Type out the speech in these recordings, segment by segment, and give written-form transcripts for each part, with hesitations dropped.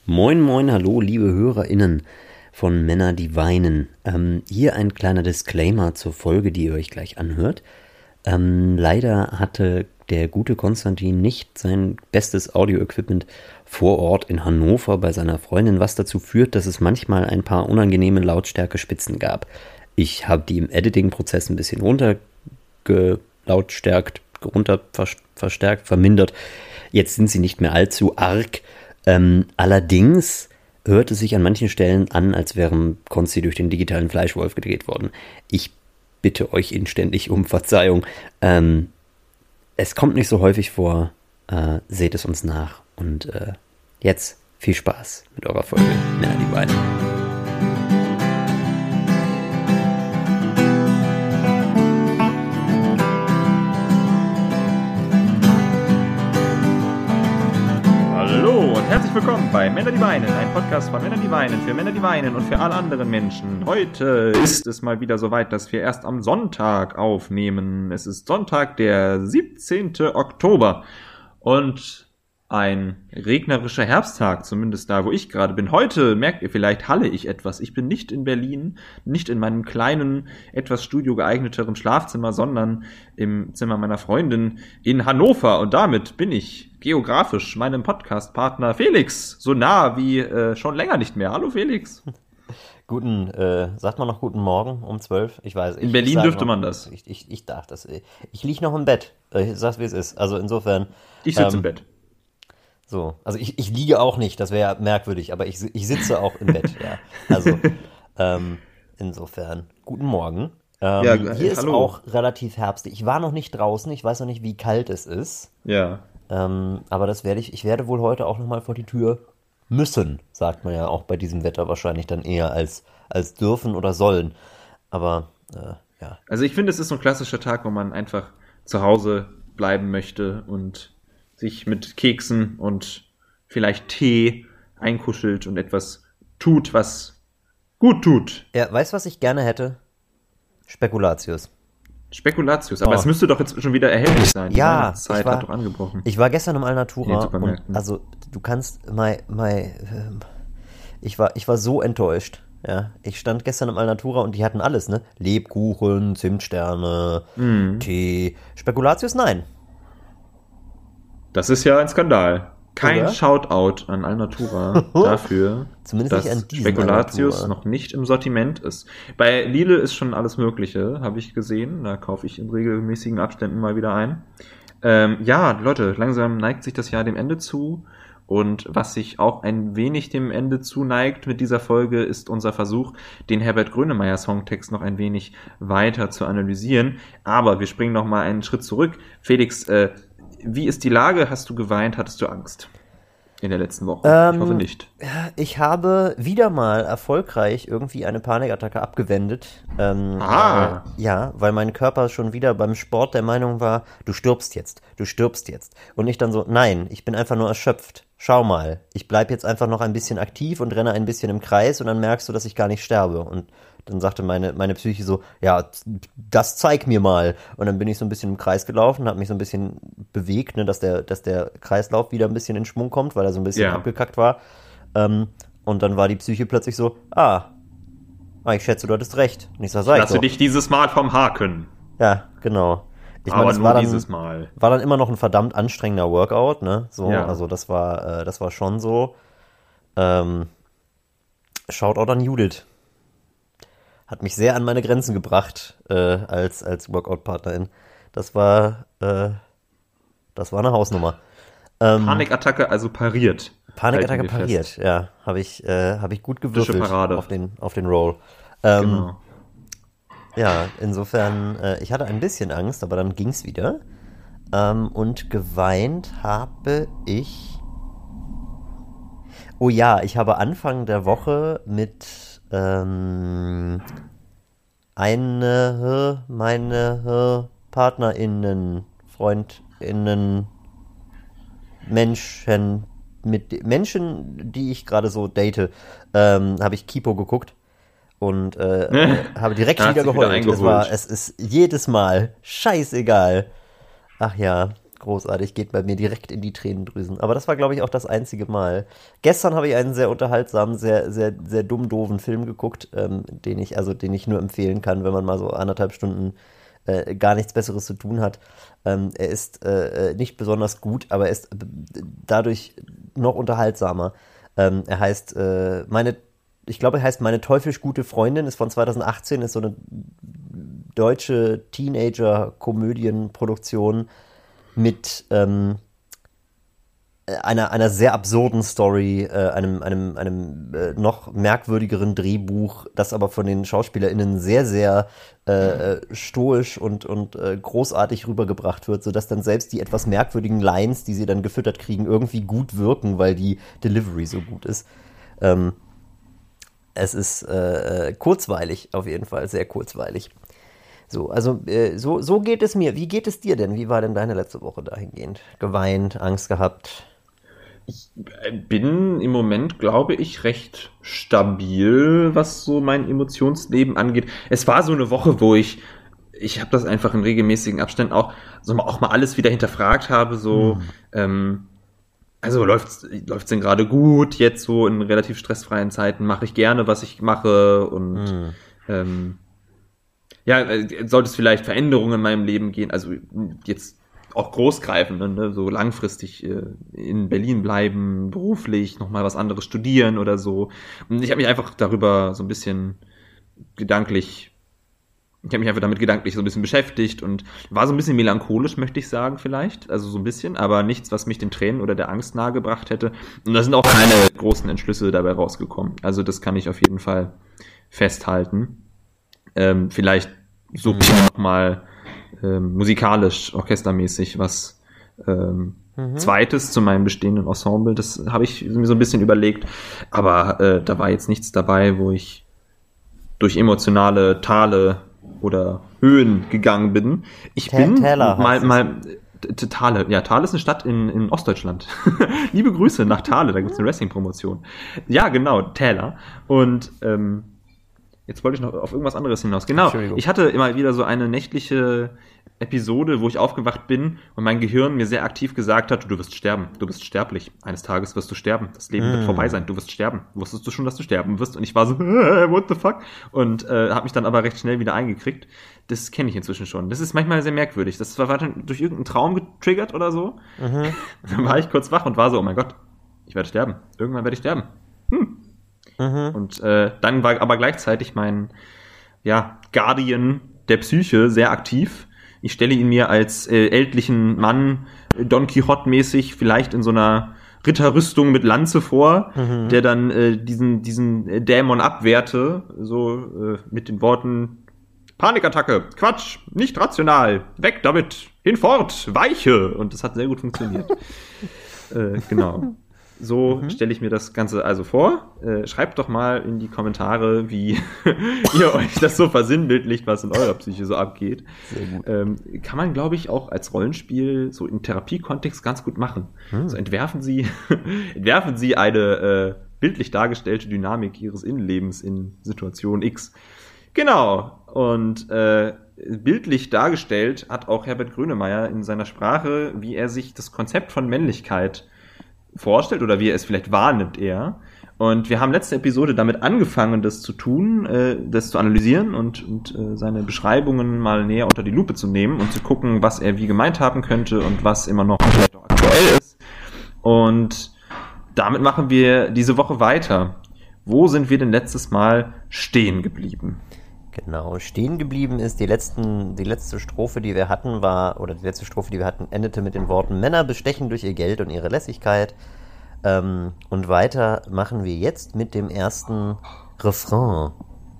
Moin, moin, hallo, liebe HörerInnen von Männer, die weinen. Hier ein kleiner Disclaimer zur Folge, die ihr euch gleich anhört. Leider hatte der gute Konstantin nicht sein bestes Audio-Equipment vor Ort in Hannover bei seiner Freundin, was dazu führt, dass es manchmal ein paar unangenehme Lautstärkespitzen gab. Ich habe die im Editing-Prozess ein bisschen verstärkt, vermindert. Jetzt sind sie nicht mehr allzu arg. Allerdings hört es sich an manchen Stellen an, als wären Konsti durch den digitalen Fleischwolf gedreht worden. Ich bitte euch inständig um Verzeihung. Es kommt nicht so häufig vor. Seht es uns nach. Und jetzt viel Spaß mit eurer Folge Männer, die weinen. Herzlich willkommen bei Männer, die weinen, ein Podcast von Männern, die weinen, für Männer, die weinen und für alle anderen Menschen. Heute ist es mal wieder soweit, dass wir erst am Sonntag aufnehmen. Es ist Sonntag, der 17. Oktober und ein regnerischer Herbsttag, zumindest da, wo ich gerade bin. Heute, merkt ihr vielleicht, halle ich etwas. Ich bin nicht in Berlin, nicht in meinem kleinen, etwas studiogeeigneteren Schlafzimmer, sondern im Zimmer meiner Freundin in Hannover. Und damit bin ich geografisch meinem Podcast-Partner Felix so nah wie schon länger nicht mehr. Hallo Felix. Sagt man noch guten Morgen um 12? Ich weiß. In Berlin dürfte man das. Ich darf das. Ich liege noch im Bett. Ich sag's, wie es ist. Also insofern. Ich sitze im Bett. So, also ich liege auch nicht, das wäre merkwürdig, aber ich sitze auch im Bett, ja. Also insofern, guten Morgen. Hier ist auch relativ herbstlich. Ich war noch nicht draußen, ich weiß noch nicht, wie kalt es ist. Ja. Aber ich werde wohl heute auch nochmal vor die Tür müssen, sagt man ja auch bei diesem Wetter wahrscheinlich dann eher als dürfen oder sollen. Aber ja. Also ich finde, es ist so ein klassischer Tag, wo man einfach zu Hause bleiben möchte und sich mit Keksen und vielleicht Tee einkuschelt und etwas tut, was gut tut. Ja, weißt du, was ich gerne hätte? Spekulatius. Aber es müsste doch jetzt schon wieder erhältlich sein. Die Ja, Zeit hat doch angebrochen. Ich war gestern im Alnatura und also du kannst ich war so enttäuscht. Ja, ich stand gestern im Alnatura und die hatten alles, ne? Lebkuchen, Zimtsterne, Tee. Spekulatius, nein. Das ist ja ein Skandal. Kein Oder? Shoutout an Alnatura dafür, Zumindest dass nicht an diesen Spekulatius Alnatura noch nicht im Sortiment ist. Bei Lidl ist schon alles Mögliche, habe ich gesehen. Da kaufe ich in regelmäßigen Abständen mal wieder ein. Ja, Leute, langsam neigt sich das Jahr dem Ende zu. Und was sich auch ein wenig dem Ende zuneigt mit dieser Folge, ist unser Versuch, den Herbert Grönemeyer Songtext noch ein wenig weiter zu analysieren. Aber wir springen noch mal einen Schritt zurück. Felix, wie ist die Lage? Hast du geweint? Hattest du Angst in der letzten Woche? Ich hoffe nicht. Ich habe wieder mal erfolgreich irgendwie eine Panikattacke abgewendet. Ja, weil mein Körper schon wieder beim Sport der Meinung war, du stirbst jetzt. Und ich dann so, nein, ich bin einfach nur erschöpft. Schau mal, ich bleib jetzt einfach noch ein bisschen aktiv und renne ein bisschen im Kreis und dann merkst du, dass ich gar nicht sterbe. Und dann sagte meine Psyche so, ja, das zeig mir mal. Und dann bin ich so ein bisschen im Kreis gelaufen, habe mich so ein bisschen bewegt, ne, dass der Kreislauf wieder ein bisschen in Schwung kommt, weil er so ein bisschen abgekackt war. Und dann war die Psyche plötzlich so, ich schätze, du hattest recht. Und ich sag, Lass du dich dieses Mal vom Haken. Ja, genau. Ich Aber meine, nur dieses Mal. War dann immer noch ein verdammt anstrengender Workout, ne? So, ja. Also das war schon so. Shoutout an Judith. Hat mich sehr an meine Grenzen gebracht, als Workout-Partnerin. Das war eine Hausnummer. Panikattacke also pariert. Panikattacke pariert, ja. Habe ich gut gewürfelt auf den Roll. Genau. Ja, insofern, ich hatte ein bisschen Angst, aber dann ging's wieder. Und geweint habe ich. Oh ja, ich habe Anfang der Woche mit meine PartnerInnen, FreundInnen, Menschen, die ich gerade so date, habe ich Kipo geguckt. Und habe direkt wieder geheult. Es ist jedes Mal scheißegal. Ach ja, Großartig, geht bei mir direkt in die Tränendrüsen. Aber das war, glaube ich, auch das einzige Mal. Gestern habe ich einen sehr unterhaltsamen, sehr, sehr, sehr dumm-doofen Film geguckt, den ich nur empfehlen kann, wenn man mal so 1,5 Stunden gar nichts Besseres zu tun hat. Er ist nicht besonders gut, aber er ist dadurch noch unterhaltsamer. Er heißt ich glaube, er heißt Meine teuflisch gute Freundin, ist von 2018, ist so eine deutsche Teenager-Komödienproduktion mit einer sehr absurden Story, einem noch merkwürdigeren Drehbuch, das aber von den SchauspielerInnen sehr, sehr stoisch und großartig rübergebracht wird, sodass dann selbst die etwas merkwürdigen Lines, die sie dann gefüttert kriegen, irgendwie gut wirken, weil die Delivery so gut ist. Es ist kurzweilig, auf jeden Fall, sehr kurzweilig. So, also so geht es mir. Wie geht es dir denn? Wie war denn deine letzte Woche dahingehend? Geweint, Angst gehabt? Ich bin im Moment, glaube ich, recht stabil, was so mein Emotionsleben angeht. Es war so eine Woche, wo ich habe das einfach in regelmäßigen Abständen auch mal alles wieder hinterfragt habe, also läuft's denn gerade gut? Jetzt so in relativ stressfreien Zeiten mache ich gerne, was ich mache und sollte es vielleicht Veränderungen in meinem Leben gehen, also jetzt auch großgreifend, ne? So langfristig in Berlin bleiben, beruflich nochmal was anderes studieren oder so. Und ich habe mich einfach darüber so ein bisschen gedanklich so ein bisschen beschäftigt und war so ein bisschen melancholisch, möchte ich sagen vielleicht, also so ein bisschen, aber nichts, was mich den Tränen oder der Angst nahegebracht hätte. Und da sind auch keine großen Entschlüsse dabei rausgekommen. Also das kann ich auf jeden Fall festhalten. Vielleicht so nochmal musikalisch, orchestermäßig was Zweites zu meinem bestehenden Ensemble. Das habe ich mir so ein bisschen überlegt, aber da war jetzt nichts dabei, wo ich durch emotionale Tale oder Höhen gegangen bin. Ich bin mal Thale. Ja, Thale ist eine Stadt in Ostdeutschland. Liebe Grüße nach Thale, da gibt es eine Wrestling-Promotion. Ja, genau, Täler. Und jetzt wollte ich noch auf irgendwas anderes hinaus. Genau, ich hatte immer wieder so eine nächtliche Episode, wo ich aufgewacht bin und mein Gehirn mir sehr aktiv gesagt hat, du wirst sterben, du bist sterblich. Eines Tages wirst du sterben, das Leben wird vorbei sein, du wirst sterben. Wusstest du schon, dass du sterben wirst? Und ich war so, what the fuck? Und habe mich dann aber recht schnell wieder eingekriegt. Das kenne ich inzwischen schon. Das ist manchmal sehr merkwürdig. Das war dann durch irgendeinen Traum getriggert oder so. Dann war ich kurz wach und war so, oh mein Gott, ich werde sterben. Irgendwann werde ich sterben. Und dann war aber gleichzeitig mein Guardian der Psyche sehr aktiv. Ich stelle ihn mir als ältlichen Mann, Don Quixote-mäßig, vielleicht in so einer Ritterrüstung mit Lanze vor, der dann diesen Dämon abwehrte, so mit den Worten: Panikattacke, Quatsch, nicht rational, weg damit, hinfort, weiche. Und das hat sehr gut funktioniert. Genau. So stelle ich mir das Ganze also vor. Schreibt doch mal in die Kommentare, wie ihr euch das so versinnbildlicht, was in eurer Psyche so abgeht. Sehr gut. Kann man, glaube ich, auch als Rollenspiel so im Therapiekontext ganz gut machen. Also entwerfen Sie eine bildlich dargestellte Dynamik Ihres Innenlebens in Situation X. Genau. Und bildlich dargestellt hat auch Herbert Grönemeyer in seiner Sprache, wie er sich das Konzept von Männlichkeit vorstellt oder wie er es vielleicht wahrnimmt eher. Und wir haben letzte Episode damit angefangen, das zu tun, das zu analysieren und seine Beschreibungen mal näher unter die Lupe zu nehmen und zu gucken, was er wie gemeint haben könnte und was immer noch vielleicht auch aktuell ist. Und damit machen wir diese Woche weiter. Wo sind wir denn letztes Mal stehen geblieben? Genau, stehen geblieben ist die letzte Strophe, die wir hatten, endete mit den Worten: Männer bestechen durch ihr Geld und ihre Lässigkeit. Und weiter machen wir jetzt mit dem ersten Refrain.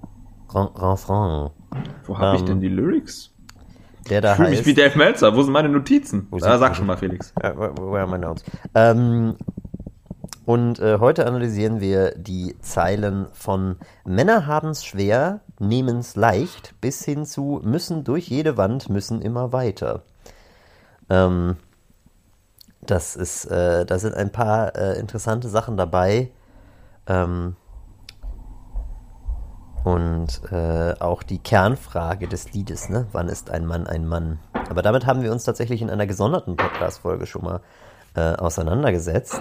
Wo habe ich denn die Lyrics? Der da heißt... Ich fühle mich wie Dave Meltzer, wo sind meine Notizen? Sag schon mal, Felix. Where are my notes? Und heute analysieren wir die Zeilen von Männer haben's schwer, nehmen's leicht, bis hin zu müssen durch jede Wand, müssen immer weiter. Da sind ein paar interessante Sachen dabei. Und auch die Kernfrage des Liedes, ne? Wann ist ein Mann ein Mann? Aber damit haben wir uns tatsächlich in einer gesonderten Podcast-Folge schon mal auseinandergesetzt.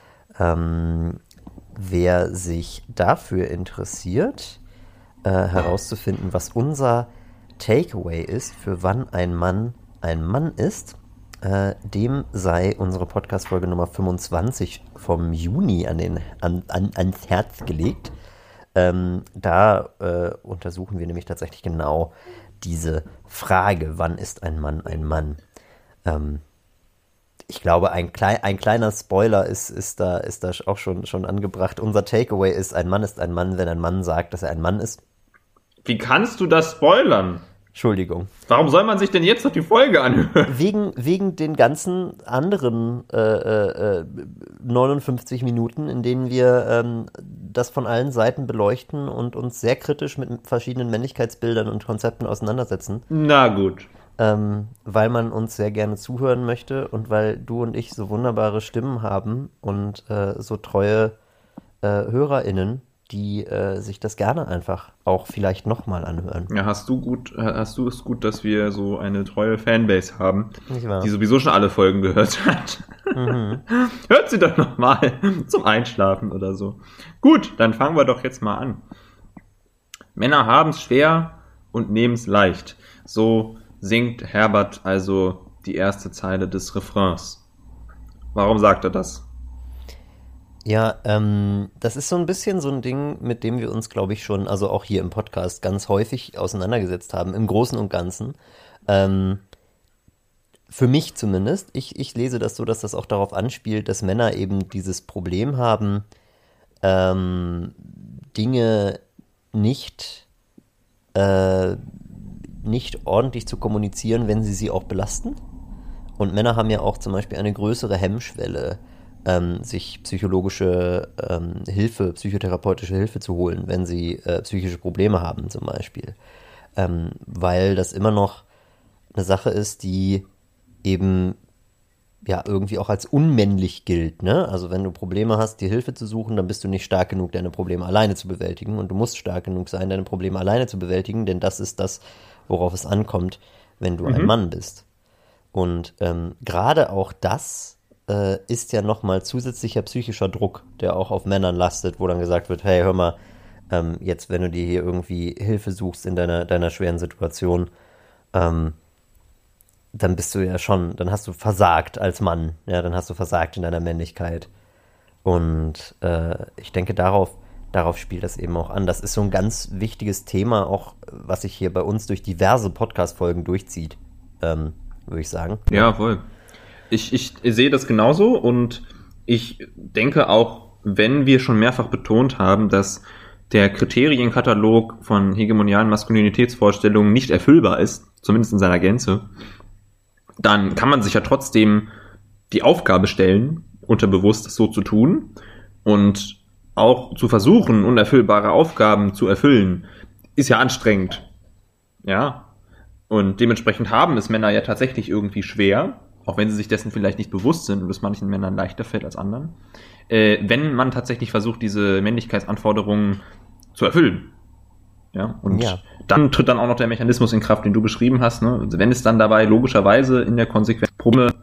Wer sich dafür interessiert, herauszufinden, was unser Takeaway ist, für wann ein Mann ist, dem sei unsere Podcast-Folge Nummer 25 vom Juni ans Herz gelegt. Da untersuchen wir nämlich tatsächlich genau diese Frage, wann ist ein Mann ein Mann? Ich glaube, ein kleiner Spoiler ist da auch schon angebracht. Unser Takeaway ist ein Mann, wenn ein Mann sagt, dass er ein Mann ist. Wie kannst du das spoilern? Entschuldigung. Warum soll man sich denn jetzt noch die Folge anhören? Wegen den ganzen anderen 59 Minuten, in denen wir das von allen Seiten beleuchten und uns sehr kritisch mit verschiedenen Männlichkeitsbildern und Konzepten auseinandersetzen. Na gut. Weil man uns sehr gerne zuhören möchte und weil du und ich so wunderbare Stimmen haben und so treue HörerInnen, die sich das gerne einfach auch vielleicht nochmal anhören. Ja, hast du es gut, dass wir so eine treue Fanbase haben, die sowieso schon alle Folgen gehört hat. Mhm. Hört sie doch nochmal zum Einschlafen oder so. Gut, dann fangen wir doch jetzt mal an. Männer haben es schwer und nehmen es leicht. So singt Herbert also die erste Zeile des Refrains. Warum sagt er das? Ja, das ist so ein bisschen so ein Ding, mit dem wir uns, glaube ich, schon, also auch hier im Podcast, ganz häufig auseinandergesetzt haben, im Großen und Ganzen. Für mich zumindest, ich lese das so, dass das auch darauf anspielt, dass Männer eben dieses Problem haben, Dinge nicht ordentlich zu kommunizieren, wenn sie auch belasten. Und Männer haben ja auch zum Beispiel eine größere Hemmschwelle, sich psychologische Hilfe, psychotherapeutische Hilfe zu holen, wenn sie psychische Probleme haben zum Beispiel. Weil das immer noch eine Sache ist, die eben ja irgendwie auch als unmännlich gilt, ne? Also wenn du Probleme hast, dir Hilfe zu suchen, dann bist du nicht stark genug, deine Probleme alleine zu bewältigen, und du musst stark genug sein, deine Probleme alleine zu bewältigen, denn das ist das, worauf es ankommt, wenn du ein Mann bist. Und gerade auch das ist ja nochmal zusätzlicher psychischer Druck, der auch auf Männern lastet, wo dann gesagt wird, hey, hör mal, jetzt, wenn du dir hier irgendwie Hilfe suchst in deiner schweren Situation, dann bist du ja schon, dann hast du versagt als Mann, ja, dann hast du versagt in deiner Männlichkeit. Und ich denke, darauf spielt das eben auch an. Das ist so ein ganz wichtiges Thema, auch was sich hier bei uns durch diverse Podcast-Folgen durchzieht, würde ich sagen. Ja, voll. Ich sehe das genauso, und ich denke auch, wenn wir schon mehrfach betont haben, dass der Kriterienkatalog von hegemonialen Maskulinitätsvorstellungen nicht erfüllbar ist, zumindest in seiner Gänze, dann kann man sich ja trotzdem die Aufgabe stellen, unterbewusst das so zu tun und auch zu versuchen, unerfüllbare Aufgaben zu erfüllen, ist ja anstrengend. Ja. Und dementsprechend haben es Männer ja tatsächlich irgendwie schwer, auch wenn sie sich dessen vielleicht nicht bewusst sind und es manchen Männern leichter fällt als anderen, wenn man tatsächlich versucht, diese Männlichkeitsanforderungen zu erfüllen. Ja, und dann tritt dann auch noch der Mechanismus in Kraft, den du beschrieben hast. Ne? Also wenn es dann dabei logischerweise in der Konsequenz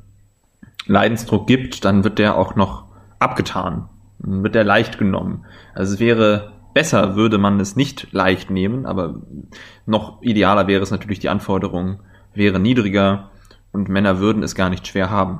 Leidensdruck gibt, dann wird der auch noch abgetan, dann wird der leicht genommen. Also es wäre besser, würde man es nicht leicht nehmen, aber noch idealer wäre es natürlich, die Anforderung wäre niedriger und Männer würden es gar nicht schwer haben.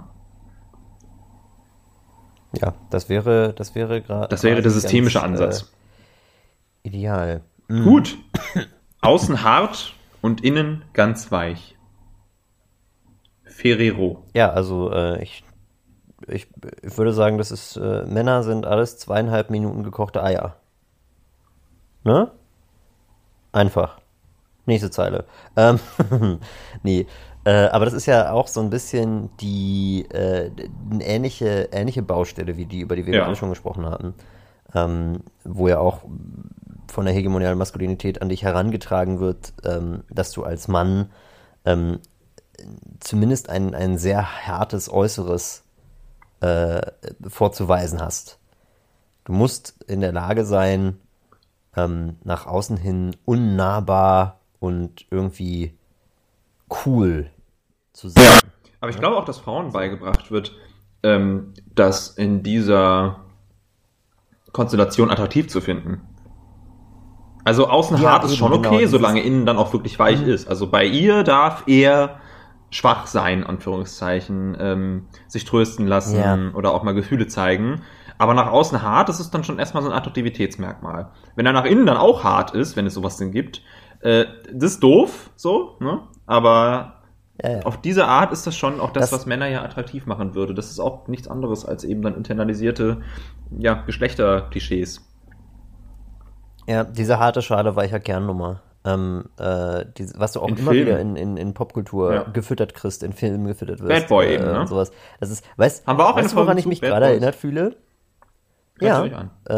Ja, das wäre gerade. Das wäre der systemische Ansatz. Ideal. Gut. Außen hart und innen ganz weich. Ferrero. Ja, also ich würde sagen, das ist Männer sind alles 2,5 Minuten gekochte Eier. Ne? Einfach. Nächste Zeile. Nee. Aber das ist ja auch so ein bisschen eine ähnliche Baustelle wie die, über die wir gerade schon gesprochen hatten. Wo ja auch von der hegemonialen Maskulinität an dich herangetragen wird, dass du als Mann zumindest ein sehr hartes Äußeres vorzuweisen hast. Du musst in der Lage sein, nach außen hin unnahbar und irgendwie cool zu sein. Ja. Aber ich glaube auch, dass Frauen beigebracht wird, das in dieser Konstellation attraktiv zu finden. Also außen hart ist schon okay, genau, solange innen dann auch wirklich weich ist. Also bei ihr darf er schwach sein, Anführungszeichen, sich trösten lassen oder auch mal Gefühle zeigen. Aber nach außen hart, das ist dann schon erstmal so ein Attraktivitätsmerkmal. Wenn er nach innen dann auch hart ist, wenn es sowas denn gibt, das ist doof, so, ne? Aber auf diese Art ist das schon auch das, was Männer ja attraktiv machen würde. Das ist auch nichts anderes als eben dann internalisierte, Geschlechterklischees. Ja, diese harte Schale weicher Kernnummer. Was du auch immer wieder in Popkultur gefüttert kriegst, in Filmen gefüttert wirst. Bad Boy eben, ne? Und sowas. Das ist, weißt du, woran ich mich gerade erinnert fühle? Ja.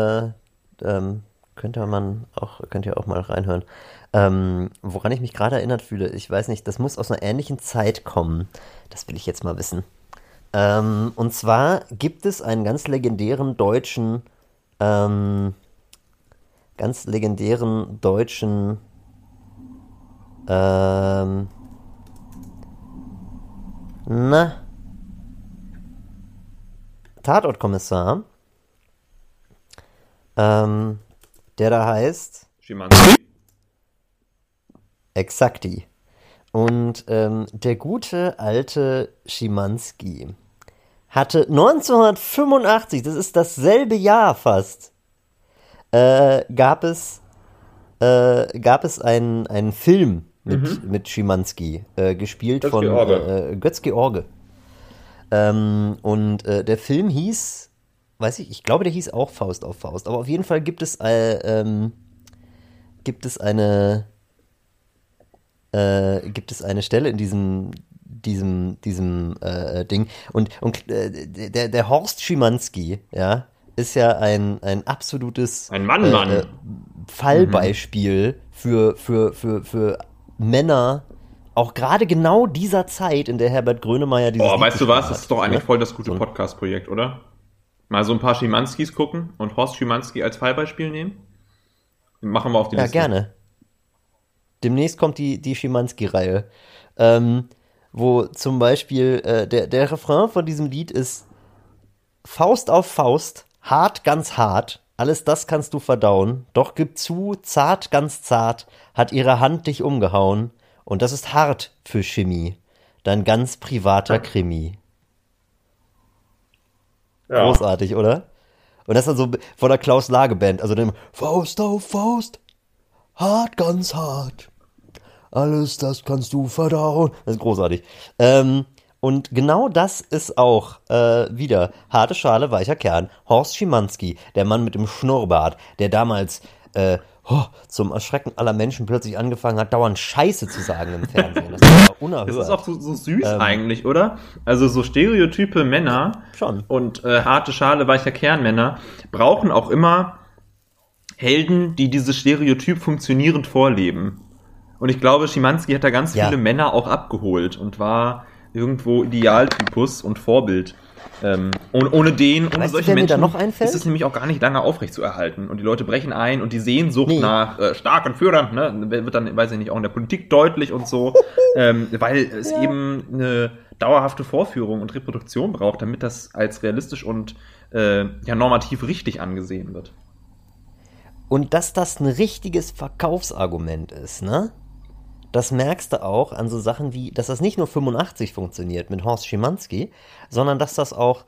Könnt ihr auch mal reinhören. Woran ich mich gerade erinnert fühle, ich weiß nicht, das muss aus einer ähnlichen Zeit kommen. Das will ich jetzt mal wissen. Und zwar gibt es einen ganz legendären deutschen Tatortkommissar, der da heißt Schimanski. Exakti. Und der gute alte Schimanski hatte 1985, das ist dasselbe Jahr fast, gab es einen Film mit Schimanski, gespielt von Götz George. Und der Film hieß, ich glaube, der hieß auch Faust auf Faust, aber auf jeden Fall gibt es eine Stelle in diesem Ding und der Horst Schimanski, ja, ist ja ein absolutes Fallbeispiel für Männer, auch gerade genau dieser Zeit, in der Herbert Grönemeyer dieses Lied weißt du was? Das hat, ist doch eigentlich voll das gute Podcast-Projekt, oder? Mal so ein paar Schimanskis gucken und Horst Schimanski als Fallbeispiel nehmen. Machen wir auf die Liste. Ja, gerne. Demnächst kommt die Schimanski-Reihe, wo zum Beispiel der Refrain von diesem Lied ist: Faust auf Faust, hart, ganz hart, alles das kannst du verdauen, doch gib zu, zart, ganz zart, hat ihre Hand dich umgehauen, und das ist hart für Chemie, dein ganz privater Krimi. Ja. Großartig, oder? Und das dann so von der Klaus-Lage-Band, also dem Faust auf Faust, hart, ganz hart, alles das kannst du verdauen. Das ist großartig. Und genau das ist auch wieder harte Schale, weicher Kern. Horst Schimanski, der Mann mit dem Schnurrbart, der damals zum Erschrecken aller Menschen plötzlich angefangen hat, dauernd Scheiße zu sagen im Fernsehen. Das ist unerhört. Das ist auch so süß eigentlich, oder? Also so stereotype Männer schon. Und harte Schale, weicher Kern Männer brauchen auch immer Helden, die dieses Stereotyp funktionierend vorleben. Und ich glaube, Schimanski hat da ganz viele Männer auch abgeholt und war irgendwo Idealtypus und Vorbild. Und ohne solche Menschen ist es nämlich auch gar nicht lange aufrecht zu erhalten. Und die Leute brechen ein und die Sehnsucht nach starken Führern, ne, wird dann, weiß ich nicht, auch in der Politik deutlich und so, weil es eben eine dauerhafte Vorführung und Reproduktion braucht, damit das als realistisch und normativ richtig angesehen wird. Und dass das ein richtiges Verkaufsargument ist, ne? Das merkst du auch an so Sachen wie, dass das nicht nur 85 funktioniert mit Horst Schimanski, sondern dass das auch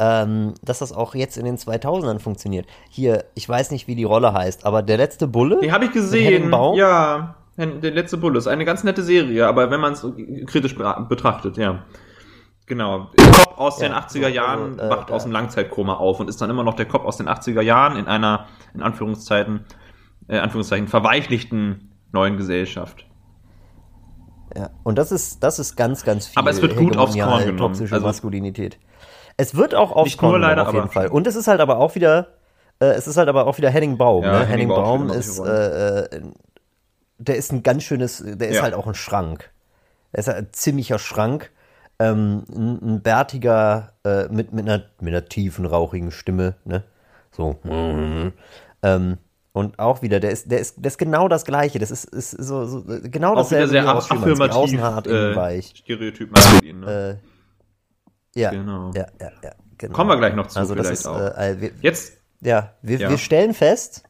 jetzt in den 2000ern funktioniert. Hier, ich weiß nicht, wie die Rolle heißt, aber Der letzte Bulle. Die habe ich gesehen. Ja, Der letzte Bulle ist eine ganz nette Serie, aber wenn man es kritisch betrachtet, ja. Genau. Der Cop aus den 80er Jahren wacht aus dem Langzeitkoma auf und ist dann immer noch der Cop aus den 80er Jahren in einer, in Anführungszeichen, verweichlichten neuen Gesellschaft. Ja, und das ist ganz, ganz viel. Aber es wird gut aufs Korn genommen. Toxische Maskulinität. Es wird auch aufs Korn genommen, auf jeden Fall. Und es ist halt aber auch wieder, Henning Baum. Ja, ne? Henning Baum ist, der ist ein ganz schönes, der ist halt auch ein Schrank. Er ist halt ein ziemlicher Schrank. Ein bärtiger, mit einer tiefen, rauchigen Stimme, ne? So. Und auch wieder, das ist genau das Gleiche. Das ist so genau auch dasselbe. Auch wieder sehr aus Schumanns, affirmativ, außen hart, innen weich. Stereotyp maskulin, ne? Ja, genau. Ja, genau. Kommen wir gleich noch zu, also vielleicht das ist, auch. Jetzt? Ja, wir stellen fest,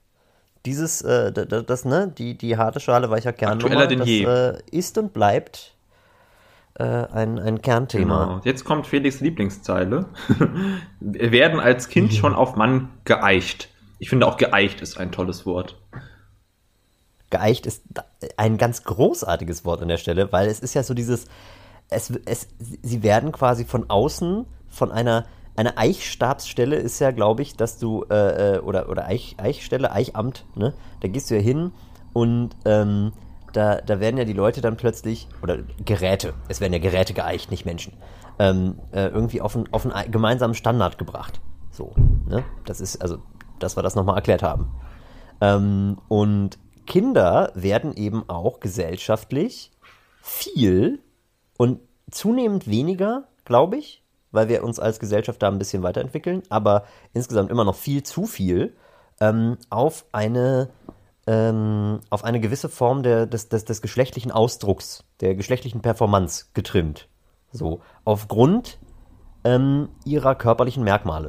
die harte Schale weicher Kernnummer, das ist und bleibt ein Kernthema. Genau. Jetzt kommt Felix' Lieblingszeile. Wir werden als Kind schon auf Mann geeicht. Ich finde auch geeicht ist ein tolles Wort. Geeicht ist ein ganz großartiges Wort an der Stelle, weil es ist ja so dieses, sie werden quasi von außen, von eine Eichstabsstelle ist ja, glaube ich, dass du, oder Eichstelle, Eichamt, ne, da gehst du ja hin und, da werden ja die Leute dann plötzlich, oder Geräte, es werden ja Geräte geeicht, nicht Menschen, irgendwie auf einen gemeinsamen Standard gebracht. So, ne? Das ist, also, dass wir das nochmal erklärt haben. Und Kinder werden eben auch gesellschaftlich viel und zunehmend weniger, glaube ich, weil wir uns als Gesellschaft da ein bisschen weiterentwickeln, aber insgesamt immer noch viel zu viel, auf eine gewisse Form des geschlechtlichen Ausdrucks, der geschlechtlichen Performance getrimmt. So, aufgrund ihrer körperlichen Merkmale.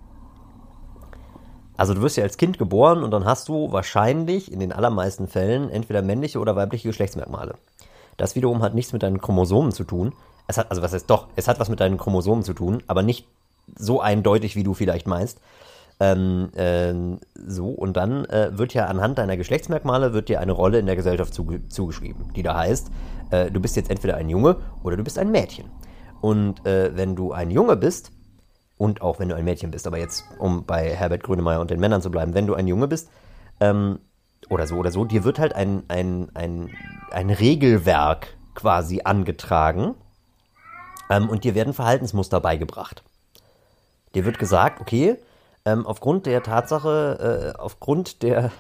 Also du wirst ja als Kind geboren und dann hast du wahrscheinlich in den allermeisten Fällen entweder männliche oder weibliche Geschlechtsmerkmale. Das wiederum hat nichts mit deinen Chromosomen zu tun. Es hat was mit deinen Chromosomen zu tun, aber nicht so eindeutig, wie du vielleicht meinst. Und dann wird ja anhand deiner Geschlechtsmerkmale wird dir eine Rolle in der Gesellschaft zugeschrieben, die da heißt, du bist jetzt entweder ein Junge oder du bist ein Mädchen. Und wenn du ein Junge bist, und auch wenn du ein Mädchen bist, aber jetzt, um bei Herbert Grönemeyer und den Männern zu bleiben, wenn du ein Junge bist, oder so, dir wird halt ein Regelwerk quasi angetragen, und dir werden Verhaltensmuster beigebracht. Dir wird gesagt, okay, aufgrund der Tatsache, aufgrund der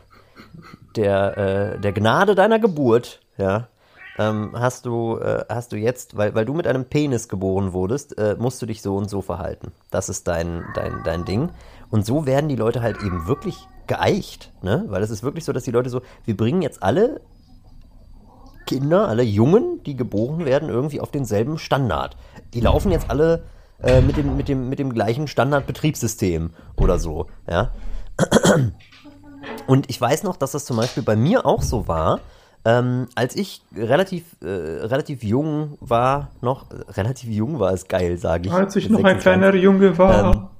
Gnade deiner Geburt, ja, hast du jetzt, weil du mit einem Penis geboren wurdest, musst du dich so und so verhalten. Das ist dein Ding. Und so werden die Leute halt eben wirklich geeicht, ne? Weil es ist wirklich so, dass die Leute so, wir bringen jetzt alle Kinder, alle Jungen, die geboren werden, irgendwie auf denselben Standard. Die laufen jetzt alle mit dem gleichen Standardbetriebssystem oder so, ja. Und ich weiß noch, dass das zum Beispiel bei mir auch so war, als ich relativ jung war, relativ jung war es geil, sage ich. Als ich noch ein kleiner Junge war.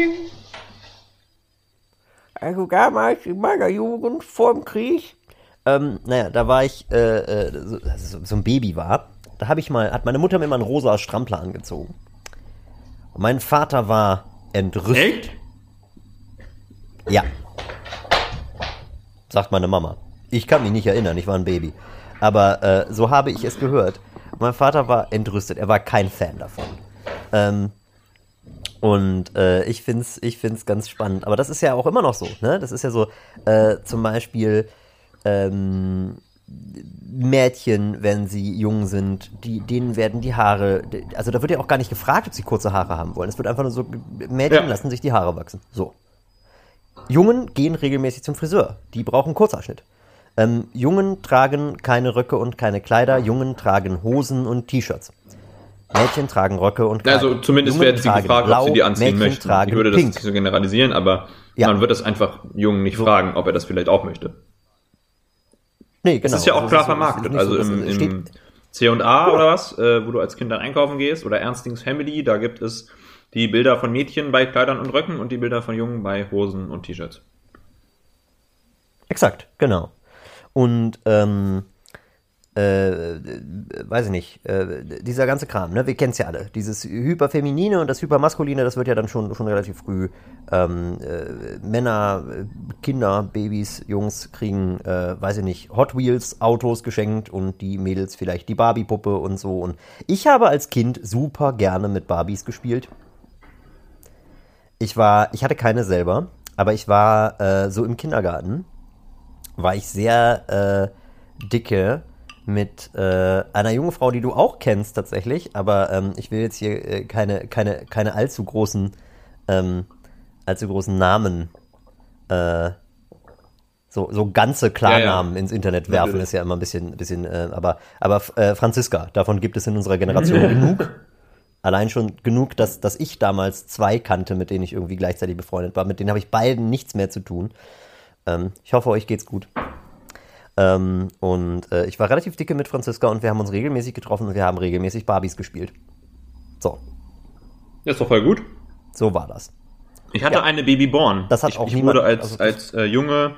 Also damals in meiner Jugend vor dem Krieg, da war ich so ein Baby war, da hat meine Mutter mir mal einen rosa Strampler angezogen. Und mein Vater war entrüstet. Echt? Ja. Sagt meine Mama. Ich kann mich nicht erinnern, ich war ein Baby. Aber so habe ich es gehört. Mein Vater war entrüstet, er war kein Fan davon. Ich find's ganz spannend. Aber das ist ja auch immer noch so, ne? Das ist ja so, zum Beispiel Mädchen, wenn sie jung sind, denen werden die Haare, also da wird ja auch gar nicht gefragt, ob sie kurze Haare haben wollen. Es wird einfach nur so, Mädchen lassen sich die Haare wachsen. So. Jungen gehen regelmäßig zum Friseur. Die brauchen Kurzhaarschnitt. Jungen tragen keine Röcke und keine Kleider. Jungen tragen Hosen und T-Shirts. Mädchen tragen Röcke und Kleider. Also zumindest Jungen werden sie gefragt, blau, ob sie die anziehen Mädchen möchten. tragen Ich würde das pink. nicht so generalisieren, aber man wird es einfach Jungen nicht fragen, ob er das vielleicht auch möchte. Nee, genau. Das ist ja auch klar vermarktet. Also im C&A oder was, wo du als Kind dann einkaufen gehst, oder Ernstings Family, da gibt es die Bilder von Mädchen bei Kleidern und Röcken und die Bilder von Jungen bei Hosen und T-Shirts. Exakt, genau. Und, weiß ich nicht, dieser ganze Kram, ne, wir kennen es ja alle. Dieses Hyperfeminine und das Hypermaskuline, das wird ja dann schon relativ früh, Männer, Kinder, Babys, Jungs kriegen, weiß ich nicht, Hot Wheels Autos geschenkt und die Mädels vielleicht die Barbie-Puppe und so. Und ich habe als Kind super gerne mit Barbies gespielt. Ich hatte keine selber, aber ich war so im Kindergarten, war ich sehr dicke mit einer jungen Frau, die du auch kennst tatsächlich, aber ich will jetzt hier keine allzu großen Namen So ganze Klarnamen ins Internet werfen natürlich. Ist ja immer ein bisschen aber Franziska, davon gibt es in unserer Generation genug. Allein schon genug, dass ich damals 2 kannte, mit denen ich irgendwie gleichzeitig befreundet war. Mit denen habe ich beiden nichts mehr zu tun. Ich hoffe, euch geht's gut. Ich war relativ dicke mit Franziska und wir haben uns regelmäßig getroffen und wir haben regelmäßig Barbies gespielt. So. Das ist doch voll gut. So war das. Ich hatte eine Babyborn. Das hat ich wurde als Junge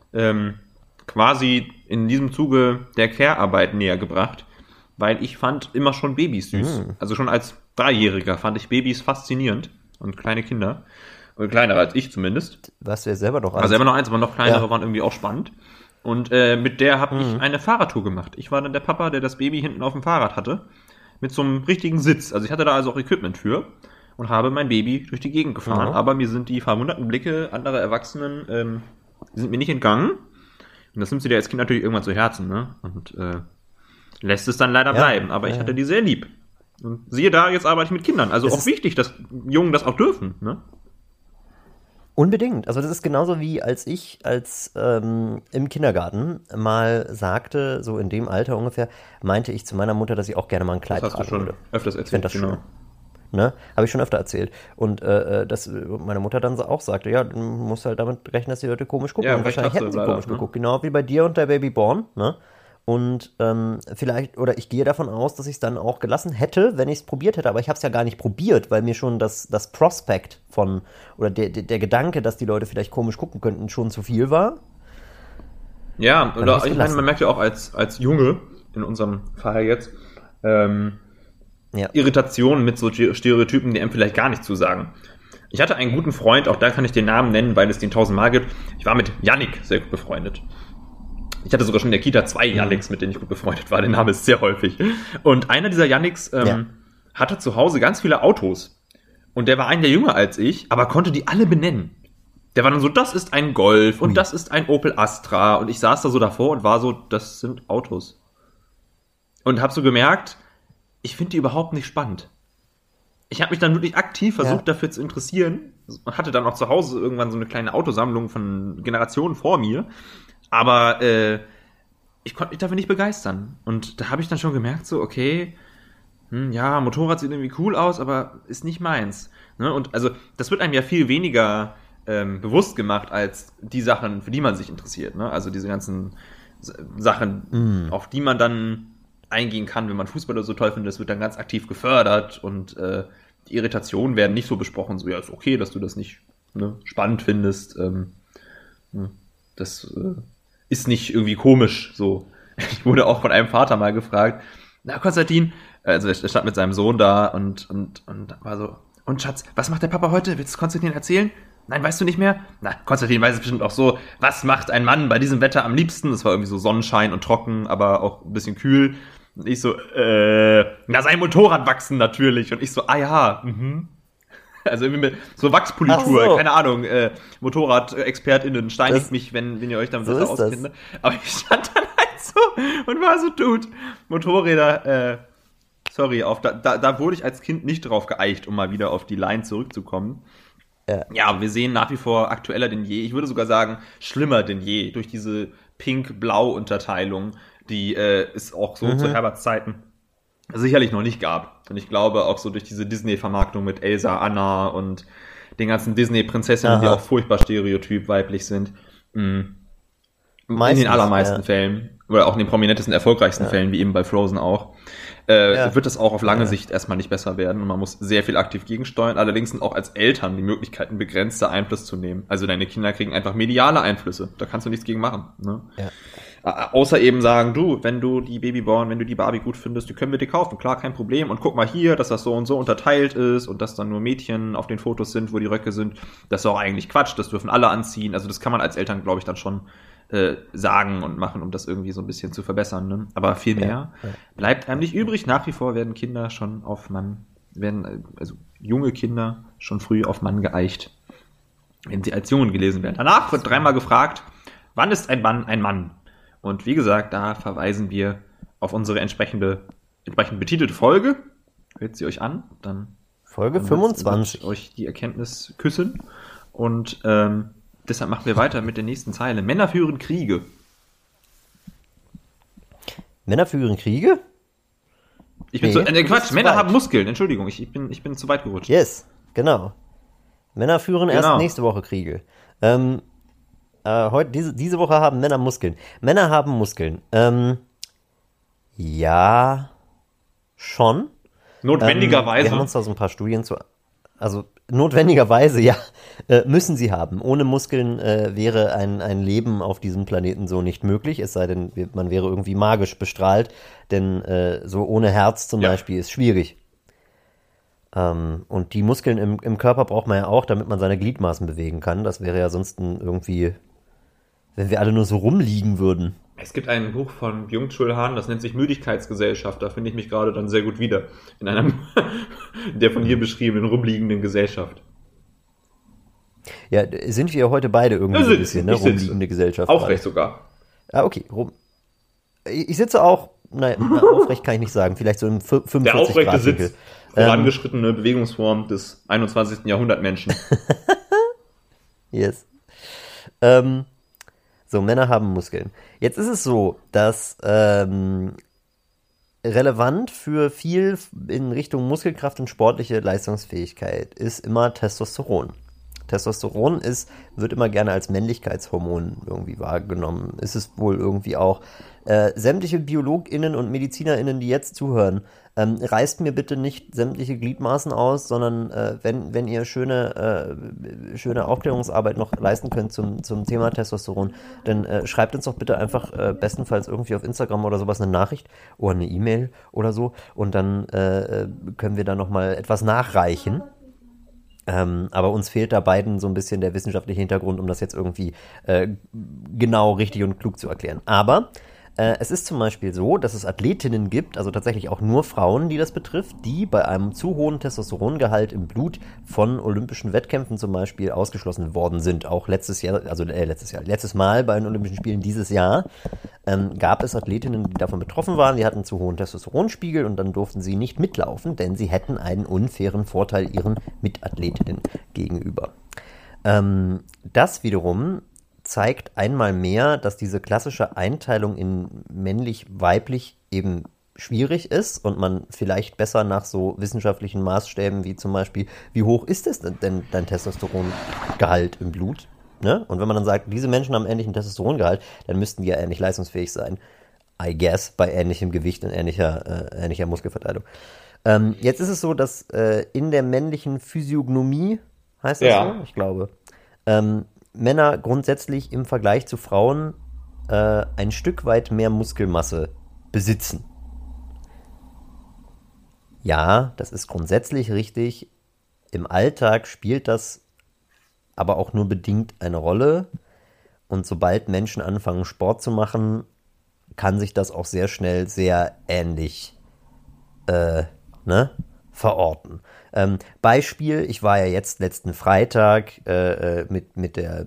quasi in diesem Zuge der Care-Arbeit näher gebracht, weil ich fand immer schon Babys süß. Also schon als 3-Jähriger fand ich Babys faszinierend und kleine Kinder. Oder kleinere als ich zumindest. Warst du ja selber noch eins? Also selber noch eins, aber noch kleinere waren irgendwie auch spannend. Und mit der habe ich eine Fahrradtour gemacht. Ich war dann der Papa, der das Baby hinten auf dem Fahrrad hatte. Mit so einem richtigen Sitz. Also ich hatte da also auch Equipment für. Und habe mein Baby durch die Gegend gefahren. Aber mir sind die verwunderten Blicke anderer Erwachsenen sind mir nicht entgangen. Und das nimmt sie dir als Kind natürlich irgendwann zu Herzen, ne? Und lässt es dann leider bleiben. Aber ich hatte die sehr lieb. Und siehe da, jetzt arbeite ich mit Kindern. Also auch wichtig, dass Jungen das auch dürfen, ne? Unbedingt. Also das ist genauso wie als ich im Kindergarten mal sagte, so in dem Alter ungefähr, meinte ich zu meiner Mutter, dass ich auch gerne mal ein Kleid tragen würde. Das hast du schon öfters erzählt. Ich fände das schön. Ne? Habe ich schon öfter erzählt. Und dass meine Mutter dann auch sagte, ja, du musst halt damit rechnen, dass die Leute komisch gucken. Ja, und wahrscheinlich hätten sie komisch geguckt. Genau wie bei dir und der Babyborn. Ne? Und vielleicht, oder ich gehe davon aus, dass ich es dann auch gelassen hätte, wenn ich es probiert hätte. Aber ich habe es ja gar nicht probiert, weil mir schon das Prospekt von, oder der Gedanke, dass die Leute vielleicht komisch gucken könnten, schon zu viel war. Ja, oder ich meine, man merkt ja auch als Junge, in unserem Fall jetzt, Irritationen mit so Stereotypen, die einem vielleicht gar nicht zusagen. Ich hatte einen guten Freund, auch da kann ich den Namen nennen, weil es den 1000-mal gibt. Ich war mit Yannick sehr gut befreundet. Ich hatte sogar schon in der Kita 2 Yannicks, mit denen ich gut befreundet war. Der Name ist sehr häufig. Und einer dieser Yannicks hatte zu Hause ganz viele Autos. Und der war ein Jahr jünger als ich, aber konnte die alle benennen. Der war dann so, das ist ein Golf und das ist ein Opel Astra. Und ich saß da so davor und war so, das sind Autos. Und hab so gemerkt, ich finde die überhaupt nicht spannend. Ich habe mich dann wirklich aktiv versucht, dafür zu interessieren. Hatte dann auch zu Hause irgendwann so eine kleine Autosammlung von Generationen vor mir. Aber ich konnte mich dafür nicht begeistern. Und da habe ich dann schon gemerkt, so, okay, Motorrad sieht irgendwie cool aus, aber ist nicht meins. Ne? Und also das wird einem ja viel weniger bewusst gemacht, als die Sachen, für die man sich interessiert. Ne? Also diese ganzen Sachen, auf die man dann eingehen kann, wenn man Fußball oder so toll findet, das wird dann ganz aktiv gefördert und die Irritationen werden nicht so besprochen, so, ja, ist okay, dass du das nicht spannend findest. Das ist nicht irgendwie komisch, so. Ich wurde auch von einem Vater mal gefragt, na, Konstantin, also er stand mit seinem Sohn da und war so, und Schatz, was macht der Papa heute? Willst du Konstantin erzählen? Nein, weißt du nicht mehr? Na, Konstantin weiß es bestimmt auch so, was macht ein Mann bei diesem Wetter am liebsten? Das war irgendwie so Sonnenschein und trocken, aber auch ein bisschen kühl. Und ich so, sein Motorrad wachsen natürlich. Und ich so, Also irgendwie mit so Wachspolitur, keine Ahnung, Motorrad-ExpertInnen, steinigt mich, wenn ihr euch damit so auskennt. Aber ich stand dann halt so und war so, Dude, Motorräder, sorry, da wurde ich als Kind nicht drauf geeicht, um mal wieder auf die Line zurückzukommen. Ja, wir sehen nach wie vor aktueller denn je. Ich würde sogar sagen, schlimmer denn je, durch diese Pink-Blau-Unterteilung, die es auch so zu Herberts Zeiten sicherlich noch nicht gab. Und ich glaube auch so durch diese Disney-Vermarktung mit Elsa, Anna und den ganzen Disney-Prinzessinnen, die auch furchtbar stereotyp weiblich sind. In den allermeisten Fällen, oder auch in den prominentesten, erfolgreichsten Fällen, wie eben bei Frozen auch, wird das auch auf lange Sicht erstmal nicht besser werden. Und man muss sehr viel aktiv gegensteuern. Allerdings sind auch als Eltern die Möglichkeiten begrenzter Einfluss zu nehmen. Also deine Kinder kriegen einfach mediale Einflüsse. Da kannst du nichts gegen machen. Ne? Ja. Außer eben sagen, du, wenn du die Babyborn, wenn du die Barbie gut findest, die können wir dir kaufen. Klar, kein Problem. Und guck mal hier, dass das so und so unterteilt ist und dass dann nur Mädchen auf den Fotos sind, wo die Röcke sind. Das ist auch eigentlich Quatsch. Das dürfen alle anziehen. Also das kann man als Eltern, glaube ich, dann schon sagen und machen, um das irgendwie so ein bisschen zu verbessern. Ne? Aber viel mehr bleibt einem nicht übrig. Nach wie vor werden Kinder schon also junge Kinder schon früh auf Mann geeicht, wenn sie als Jungen gelesen werden. Danach wird 3-mal gefragt, wann ist ein Mann ein Mann? Und wie gesagt, da verweisen wir auf unsere entsprechend betitelte Folge. Hört sie euch an, dann Folge 25. Wird euch die Erkenntnis küssen. Und Deshalb machen wir weiter mit der nächsten Zeile. Männer führen Kriege. Männer führen Kriege? Quatsch, Männer haben Muskeln. Entschuldigung, ich bin zu weit gerutscht. Yes, genau. Männer führen erst nächste Woche Kriege. Diese Woche haben Männer Muskeln. Männer haben Muskeln. Ja, schon. Notwendigerweise. Wir haben uns da so ein paar Studien zu... Also notwendigerweise, ja, müssen sie haben. Ohne Muskeln wäre ein Leben auf diesem Planeten so nicht möglich, es sei denn, man wäre irgendwie magisch bestrahlt, denn so ohne Herz zum Beispiel ist schwierig. Und die Muskeln im Körper braucht man ja auch, damit man seine Gliedmaßen bewegen kann. Das wäre ja sonst irgendwie, wenn wir alle nur so rumliegen würden. Es gibt ein Buch von Byung-Chul Han, das nennt sich Müdigkeitsgesellschaft. Da finde ich mich gerade dann sehr gut wieder. In einer der von dir beschriebenen rumliegenden Gesellschaft. Ja, sind wir heute beide irgendwie so ein bisschen, ne? Rumliegende Gesellschaft. Aufrecht sogar. Ah, okay. Ich sitze auch, aufrecht kann ich nicht sagen, vielleicht so im 45 Der aufrechte Grad Winkel. Sitz, vorangeschrittene Bewegungsform des 21. Jahrhundert Menschen. Yes. So, Männer haben Muskeln. Jetzt ist es so, dass relevant für viel in Richtung Muskelkraft und sportliche Leistungsfähigkeit ist immer Testosteron. Testosteron wird immer gerne als Männlichkeitshormon irgendwie wahrgenommen. Ist es wohl irgendwie auch. Sämtliche BiologInnen und MedizinerInnen, die jetzt zuhören, reißt mir bitte nicht sämtliche Gliedmaßen aus, sondern wenn ihr schöne Aufklärungsarbeit noch leisten könnt zum Thema Testosteron, dann schreibt uns doch bitte einfach bestenfalls irgendwie auf Instagram oder sowas eine Nachricht oder eine E-Mail oder so und dann können wir da nochmal etwas nachreichen. Aber uns fehlt da beiden so ein bisschen der wissenschaftliche Hintergrund, um das jetzt irgendwie genau, richtig und klug zu erklären. Aber es ist zum Beispiel so, dass es Athletinnen gibt, also tatsächlich auch nur Frauen, die das betrifft, die bei einem zu hohen Testosterongehalt im Blut von olympischen Wettkämpfen zum Beispiel ausgeschlossen worden sind. Auch letztes Mal bei den Olympischen Spielen dieses Jahr gab es Athletinnen, die davon betroffen waren. Die hatten zu hohen Testosteronspiegel und dann durften sie nicht mitlaufen, denn sie hätten einen unfairen Vorteil ihren Mitathletinnen gegenüber. Das wiederum zeigt einmal mehr, dass diese klassische Einteilung in männlich-weiblich eben schwierig ist und man vielleicht besser nach so wissenschaftlichen Maßstäben wie zum Beispiel, wie hoch ist es denn dein Testosterongehalt im Blut? Ne? Und wenn man dann sagt, diese Menschen haben ähnlichen Testosterongehalt, dann müssten die ja ähnlich leistungsfähig sein. I guess, bei ähnlichem Gewicht und ähnlicher Muskelverteilung. Jetzt ist es so, dass in der männlichen Physiognomie, heißt das so? Ich glaube, Männer grundsätzlich im Vergleich zu Frauen ein Stück weit mehr Muskelmasse besitzen. Ja, das ist grundsätzlich richtig. Im Alltag spielt das aber auch nur bedingt eine Rolle. Und sobald Menschen anfangen, Sport zu machen, kann sich das auch sehr schnell sehr ähnlich verorten. Beispiel, ich war ja jetzt letzten Freitag mit der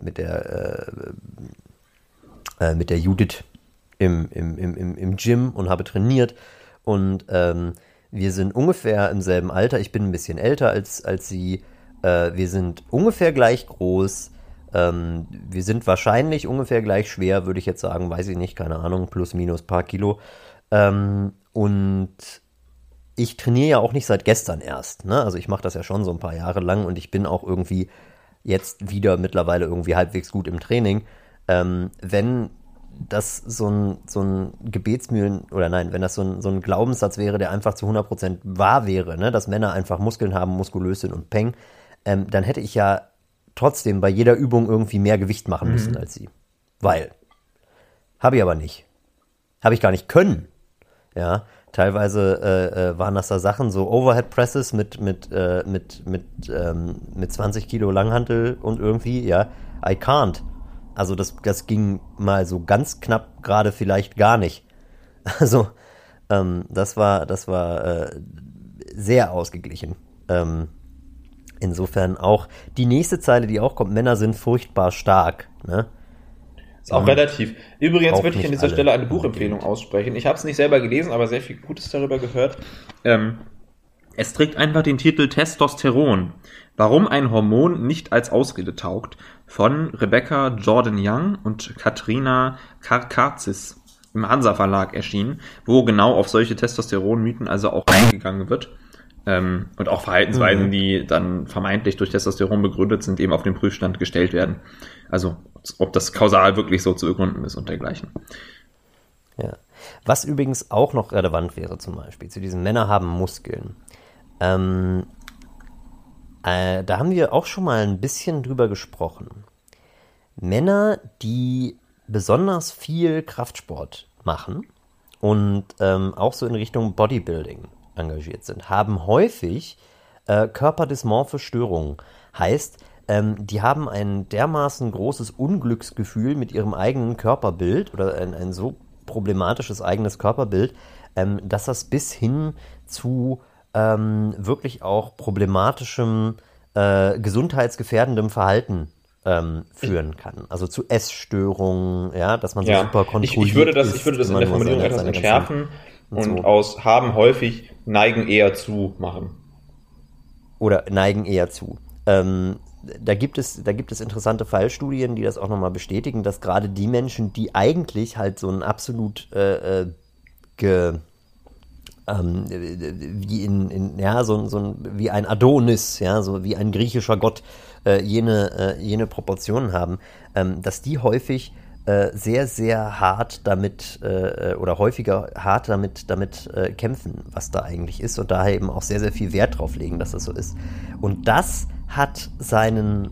Judith im Gym und habe trainiert und wir sind ungefähr im selben Alter. Ich bin ein bisschen älter als sie. Wir sind ungefähr gleich groß. Wir sind wahrscheinlich ungefähr gleich schwer, würde ich jetzt sagen. Weiß ich nicht, keine Ahnung, plus minus paar Kilo. Und ich trainiere ja auch nicht seit gestern erst. Ne? Also ich mache das ja schon so ein paar Jahre lang und ich bin auch irgendwie jetzt wieder mittlerweile irgendwie halbwegs gut im Training. Wenn das so ein Gebetsmühlen, oder nein, wenn das so ein Glaubenssatz wäre, der einfach zu 100% wahr wäre, ne? Dass Männer einfach Muskeln haben, muskulös sind und peng, dann hätte ich ja trotzdem bei jeder Übung irgendwie mehr Gewicht machen müssen als sie. Weil. Habe ich aber nicht. Habe ich gar nicht können. Ja, teilweise waren das da Sachen, so Overhead Presses mit 20 Kilo Langhantel und irgendwie, ja, I can't. Also das ging mal so ganz knapp gerade vielleicht gar nicht. Also das war sehr ausgeglichen. Insofern auch die nächste Zeile, die auch kommt, Männer sind furchtbar stark. Ne? Ist auch relativ. Übrigens würde ich an dieser Stelle eine Buchempfehlung aussprechen. Ich habe es nicht selber gelesen, aber sehr viel Gutes darüber gehört. Es trägt einfach den Titel Testosteron, Warum ein Hormon nicht als Ausrede taugt, von Rebecca Jordan-Young und Katrina Karkazis im Hansa Verlag erschienen, wo genau auf solche Testosteronmythen also auch eingegangen wird. Und auch Verhaltensweisen, die dann vermeintlich durch Testosteron begründet sind, eben auf den Prüfstand gestellt werden. Also ob das kausal wirklich so zu begründen ist und dergleichen. Ja. Was übrigens auch noch relevant wäre zum Beispiel, zu diesen Männer haben Muskeln. Da haben wir auch schon mal ein bisschen drüber gesprochen. Männer, die besonders viel Kraftsport machen und auch so in Richtung Bodybuilding engagiert sind, haben häufig körperdysmorphe Störungen. Heißt, die haben ein dermaßen großes Unglücksgefühl mit ihrem eigenen Körperbild oder ein so problematisches eigenes Körperbild, dass das bis hin zu wirklich auch problematischem, gesundheitsgefährdendem Verhalten führen kann. Also zu Essstörungen, ja, dass man so super kontrolliert ich würde das in der Formulierung etwas entschärfen und so. Aus haben häufig neigen eher zu machen. Oder neigen eher zu. Da gibt es interessante Fallstudien, die das auch nochmal bestätigen, dass gerade die Menschen, die eigentlich halt so ein absolut wie ein Adonis, ja, so wie ein griechischer Gott, jene Proportionen haben, dass die häufig sehr, sehr hart damit oder häufiger hart damit kämpfen, was da eigentlich ist und daher eben auch sehr, sehr viel Wert drauf legen, dass das so ist. Und das hat seine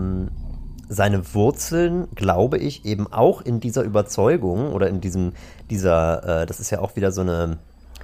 Wurzeln, glaube ich, eben auch in dieser Überzeugung oder in dieser, das ist ja auch wieder so eine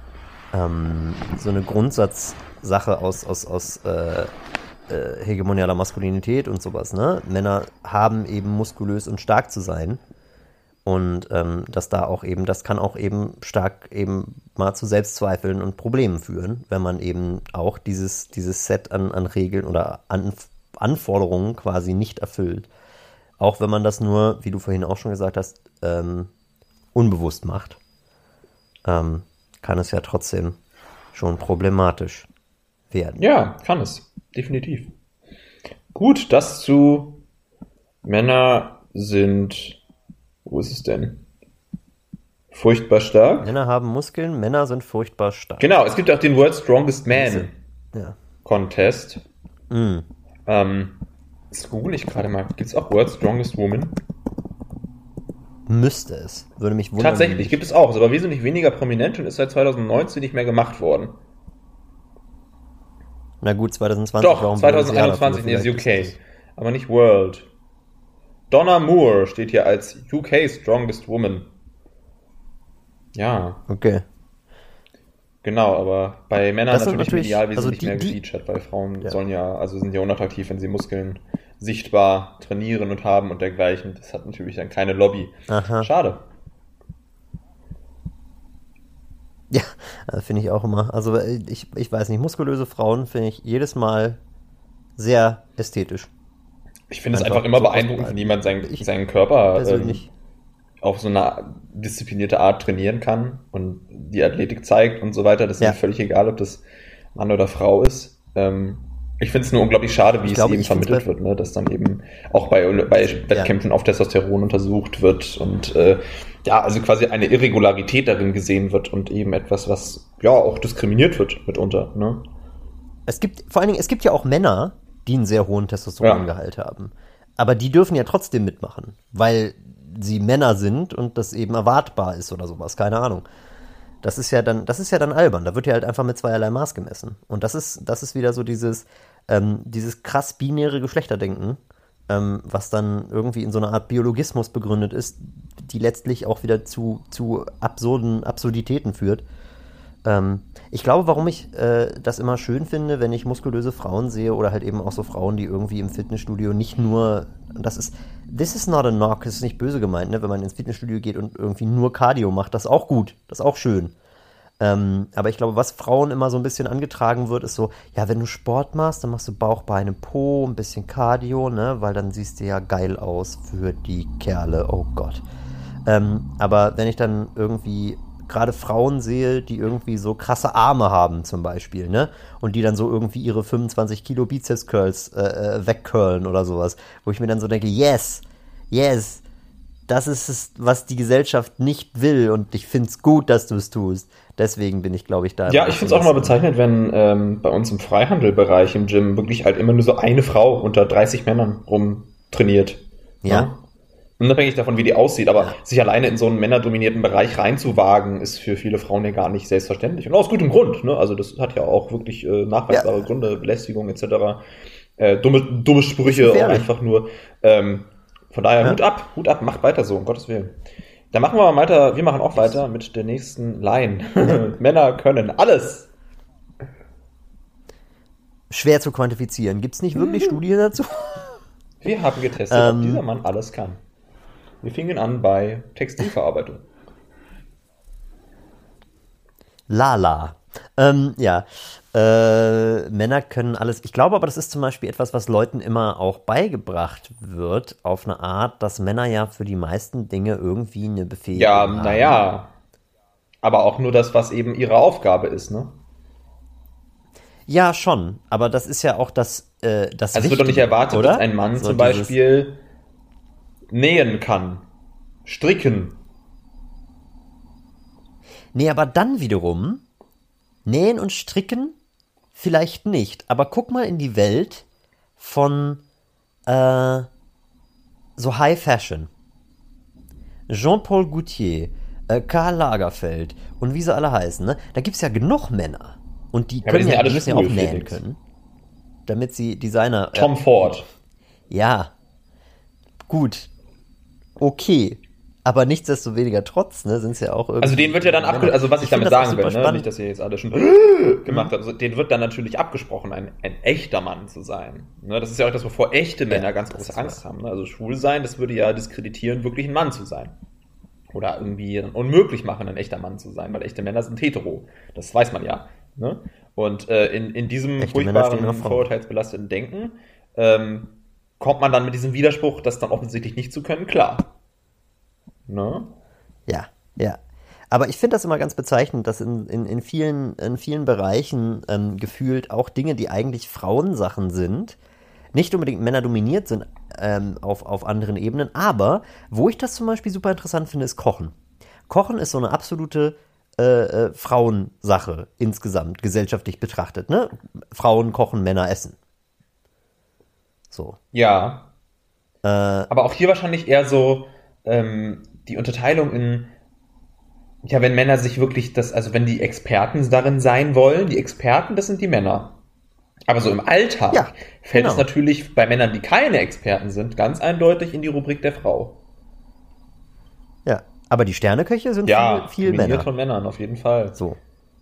Grundsatzsache aus hegemonialer Maskulinität und sowas, ne? Männer haben eben muskulös und stark zu sein. Und das kann auch eben stark eben mal zu Selbstzweifeln und Problemen führen, wenn man eben auch dieses Set an Regeln oder an Anforderungen quasi nicht erfüllt. Auch wenn man das nur, wie du vorhin auch schon gesagt hast, unbewusst macht, kann es ja trotzdem schon problematisch werden. Ja, kann es. Definitiv. Gut, das zu Männer sind... Wo ist es denn? Furchtbar stark? Männer haben Muskeln, Männer sind furchtbar stark. Genau, es gibt auch den World's Strongest Man Contest. Das google ich gerade mal. Gibt es auch World's Strongest Woman? Müsste es. Würde mich wundern. Tatsächlich, gibt es auch. Ist aber wesentlich weniger prominent und ist seit 2019 nicht mehr gemacht worden. Na gut, 2020. Doch, 2021 ist UK. Aber nicht World. Donna Moore steht hier als UK Strongest Woman. Ja. Okay. Genau, aber bei Männern das natürlich medial wesentlich mehr gefeatured, weil Frauen sind ja unattraktiv, wenn sie Muskeln sichtbar trainieren und haben und dergleichen. Das hat natürlich dann keine Lobby. Aha. Schade. Ja, finde ich auch immer. Also ich weiß nicht, muskulöse Frauen finde ich jedes Mal sehr ästhetisch. Ich finde es einfach immer so beeindruckend, wenn jemand seinen Körper auf so eine disziplinierte Art trainieren kann und die Athletik zeigt und so weiter. Das ist mir völlig egal, ob das Mann oder Frau ist. Ich finde es nur unglaublich schade, wie es eben vermittelt wird, ne? Dass dann eben auch bei Wettkämpfen auf Testosteron untersucht wird und also quasi eine Irregularität darin gesehen wird und eben etwas, was ja auch diskriminiert wird mitunter. Ne? Es gibt ja auch Männer, die einen sehr hohen Testosterongehalt haben. Aber die dürfen ja trotzdem mitmachen, weil sie Männer sind und das eben erwartbar ist oder sowas, keine Ahnung. Das ist ja dann albern, da wird ja halt einfach mit zweierlei Maß gemessen. Und das ist wieder so dieses krass binäre Geschlechterdenken, was dann irgendwie in so einer Art Biologismus begründet ist, die letztlich auch wieder zu Absurditäten führt. Ich glaube, warum ich das immer schön finde, wenn ich muskulöse Frauen sehe oder halt eben auch so Frauen, die irgendwie im Fitnessstudio nicht nur, this is not a knock, das ist nicht böse gemeint, ne? Wenn man ins Fitnessstudio geht und irgendwie nur Cardio macht, das ist auch gut, das ist auch schön. Aber ich glaube, was Frauen immer so ein bisschen angetragen wird, ist so, ja, wenn du Sport machst, dann machst du Bauch, Beine, Po, ein bisschen Cardio, ne? Weil dann siehst du ja geil aus für die Kerle, oh Gott. Aber wenn ich dann irgendwie gerade Frauen sehe, die irgendwie so krasse Arme haben zum Beispiel, ne? Und die dann so irgendwie ihre 25 Kilo Bizeps-Curls wegcurlen oder sowas. Wo ich mir dann so denke, yes, das ist es, was die Gesellschaft nicht will und ich finde es gut, dass du es tust. Deswegen bin ich, glaube ich, da. Ja, ich finde es auch mal bezeichnend, wenn bei uns im Freihandelbereich im Gym wirklich halt immer nur so eine Frau unter 30 Männern rumtrainiert. Ja. Ne? Unabhängig davon, wie die aussieht, aber sich alleine in so einen männerdominierten Bereich reinzuwagen, ist für viele Frauen ja gar nicht selbstverständlich. Und aus gutem Grund, ne? Also das hat ja auch wirklich nachweisbare Gründe, Belästigung etc. Dumme Sprüche auch einfach nur. Von daher Hut ab, macht weiter so, um Gottes Willen. Dann machen wir mal weiter, wir machen auch weiter mit der nächsten Line. Männer können alles. Schwer zu quantifizieren. Gibt es nicht wirklich Studien dazu? Wir haben getestet, ob dieser Mann alles kann. Wir fingen an bei Textilverarbeitung. Lala. Männer können alles. Ich glaube aber, das ist zum Beispiel etwas, was Leuten immer auch beigebracht wird, auf eine Art, dass Männer ja für die meisten Dinge irgendwie eine Befähigung haben. Ja, naja. Aber auch nur das, was eben ihre Aufgabe ist, ne? Ja, schon. Aber das ist ja auch das Also es wird doch nicht erwartet, oder? Dass ein Mann so zum Beispiel nähen kann, stricken. Nee, aber dann wiederum nähen und stricken vielleicht nicht. Aber guck mal in die Welt von so High Fashion. Jean-Paul Gaultier, Karl Lagerfeld und wie sie alle heißen, ne? Da gibt's ja genug Männer. Und die können die müssen ja auch nähen können. Damit sie Designer... Tom Ford. Ja. Gut. Okay. Aber nichtsdestoweniger trotz, ne, sind es ja auch irgendwie... Also den wird ja dann also was ich damit sagen will, ne, nicht, dass ihr jetzt alle schon gemacht habt, also den wird dann natürlich abgesprochen, ein echter Mann zu sein. Ne, das ist ja auch das, wovor echte Männer ganz große Angst haben. Ne? Also schwul sein, das würde ja diskreditieren, wirklich ein Mann zu sein. Oder irgendwie unmöglich machen, ein echter Mann zu sein, weil echte Männer sind hetero. Das weiß man ja. Ne? Und in diesem echte furchtbaren, vorurteilsbelasteten Denken kommt man dann mit diesem Widerspruch, das dann offensichtlich nicht zu können, klar. Ne? Ja. Aber ich finde das immer ganz bezeichnend, dass in vielen Bereichen gefühlt auch Dinge, die eigentlich Frauensachen sind, nicht unbedingt Männer dominiert sind auf anderen Ebenen, aber wo ich das zum Beispiel super interessant finde, ist Kochen. Kochen ist so eine absolute Frauensache insgesamt, gesellschaftlich betrachtet. Ne? Frauen kochen, Männer essen. So. Ja. Aber auch hier wahrscheinlich eher so die Unterteilung in, ja, wenn Männer sich wirklich also wenn die Experten darin sein wollen, die Experten, das sind die Männer. Aber so im Alltag fällt es natürlich bei Männern, die keine Experten sind, ganz eindeutig in die Rubrik der Frau. Ja, aber die Sterneköche sind viel Männer. Von Männern, auf jeden Fall. So.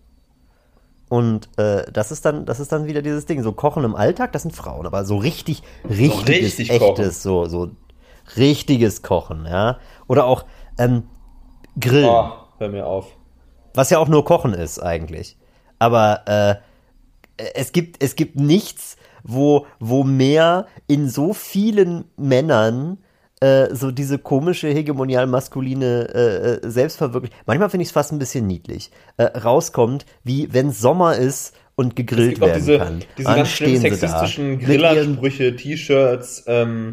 Und das ist dann wieder dieses Ding, so Kochen im Alltag, das sind Frauen, aber so richtiges, echtes, so richtiges Kochen, ja. Oder auch Grillen. Oh, hör mir auf. Was ja auch nur Kochen ist eigentlich. Aber es gibt nichts, wo mehr in so vielen Männern so diese komische hegemonial-maskuline Selbstverwirklichung, manchmal finde ich es fast ein bisschen niedlich, rauskommt, wie wenn Sommer ist und gegrillt werden kann. Diese ganz schlimmen sexistischen Grillersprüche, T-Shirts,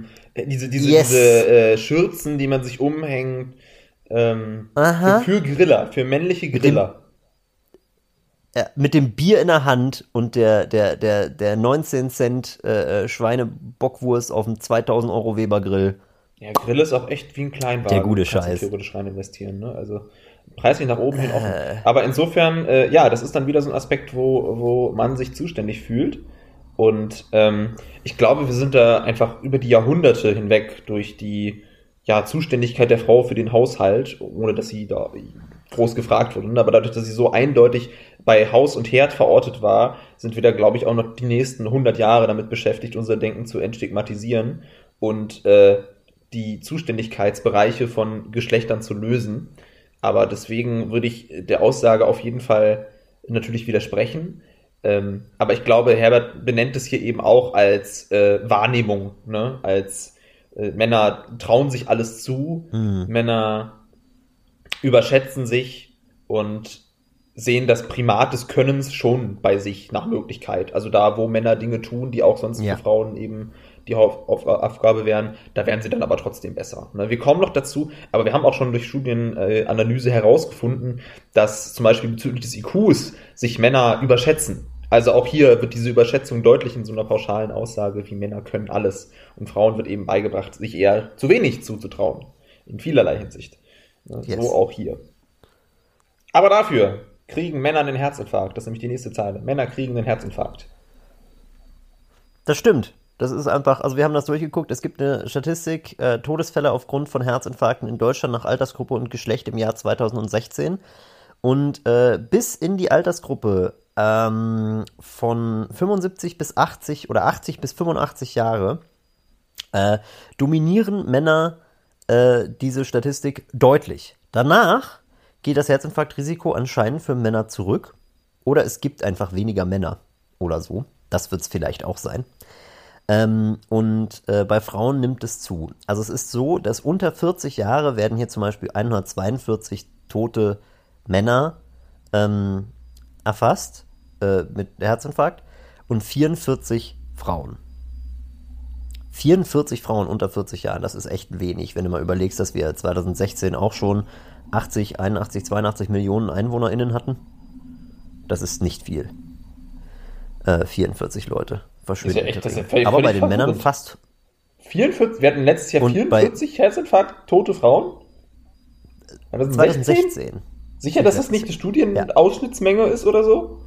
diese Schürzen, die man sich umhängt, für Griller, für männliche Griller. Mit dem Bier in der Hand und der 19 Cent Schweinebockwurst auf dem 2000 Euro Weber Grill. Ja, Grill ist auch echt wie ein Kleinwagen. Der gute Scheiß. Kannst du theoretisch rein investieren, ne? Also preislich nach oben hin offen. Aber insofern, das ist dann wieder so ein Aspekt, wo man sich zuständig fühlt. Und ich glaube, wir sind da einfach über die Jahrhunderte hinweg durch die Zuständigkeit der Frau für den Haushalt, ohne dass sie da groß gefragt wurde. Aber dadurch, dass sie so eindeutig bei Haus und Herd verortet war, sind wir da, glaube ich, auch noch die nächsten 100 Jahre damit beschäftigt, unser Denken zu entstigmatisieren und die Zuständigkeitsbereiche von Geschlechtern zu lösen. Aber deswegen würde ich der Aussage auf jeden Fall natürlich widersprechen. Aber ich glaube, Herbert benennt es hier eben auch als Wahrnehmung, ne? Als Männer trauen sich alles zu, Männer überschätzen sich und sehen das Primat des Könnens schon bei sich nach Möglichkeit. Also da, wo Männer Dinge tun, die auch sonst für Frauen eben die Aufgabe wären, da wären sie dann aber trotzdem besser. Wir kommen noch dazu, aber wir haben auch schon durch Studienanalyse herausgefunden, dass zum Beispiel bezüglich des IQs sich Männer überschätzen. Also auch hier wird diese Überschätzung deutlich in so einer pauschalen Aussage, wie Männer können alles. Und Frauen wird eben beigebracht, sich eher zu wenig zuzutrauen. In vielerlei Hinsicht. So auch hier. Aber dafür kriegen Männer einen Herzinfarkt. Das ist nämlich die nächste Zeile. Männer kriegen einen Herzinfarkt. Das stimmt. Das ist einfach, also wir haben das durchgeguckt, es gibt eine Statistik, Todesfälle aufgrund von Herzinfarkten in Deutschland nach Altersgruppe und Geschlecht im Jahr 2016. Und bis in die Altersgruppe von 75 bis 80 oder 80 bis 85 Jahre dominieren Männer diese Statistik deutlich. Danach geht das Herzinfarktrisiko anscheinend für Männer zurück oder es gibt einfach weniger Männer oder so. Das wird es vielleicht auch sein. Und bei Frauen nimmt es zu. Also es ist so, dass unter 40 Jahre werden hier zum Beispiel 142 tote Männer erfasst mit Herzinfarkt und 44 Frauen. 44 Frauen unter 40 Jahren, das ist echt wenig, wenn du mal überlegst, dass wir 2016 auch schon 80, 81, 82 Millionen EinwohnerInnen hatten. Das ist nicht viel. 44 Leute. Verschwindet. Ja, aber bei den Männern fast 44, wir hatten letztes Jahr 44 Herzinfarkt, tote Frauen? 2016. Sicher, dass das nicht die Studienausschnittsmenge ist oder so?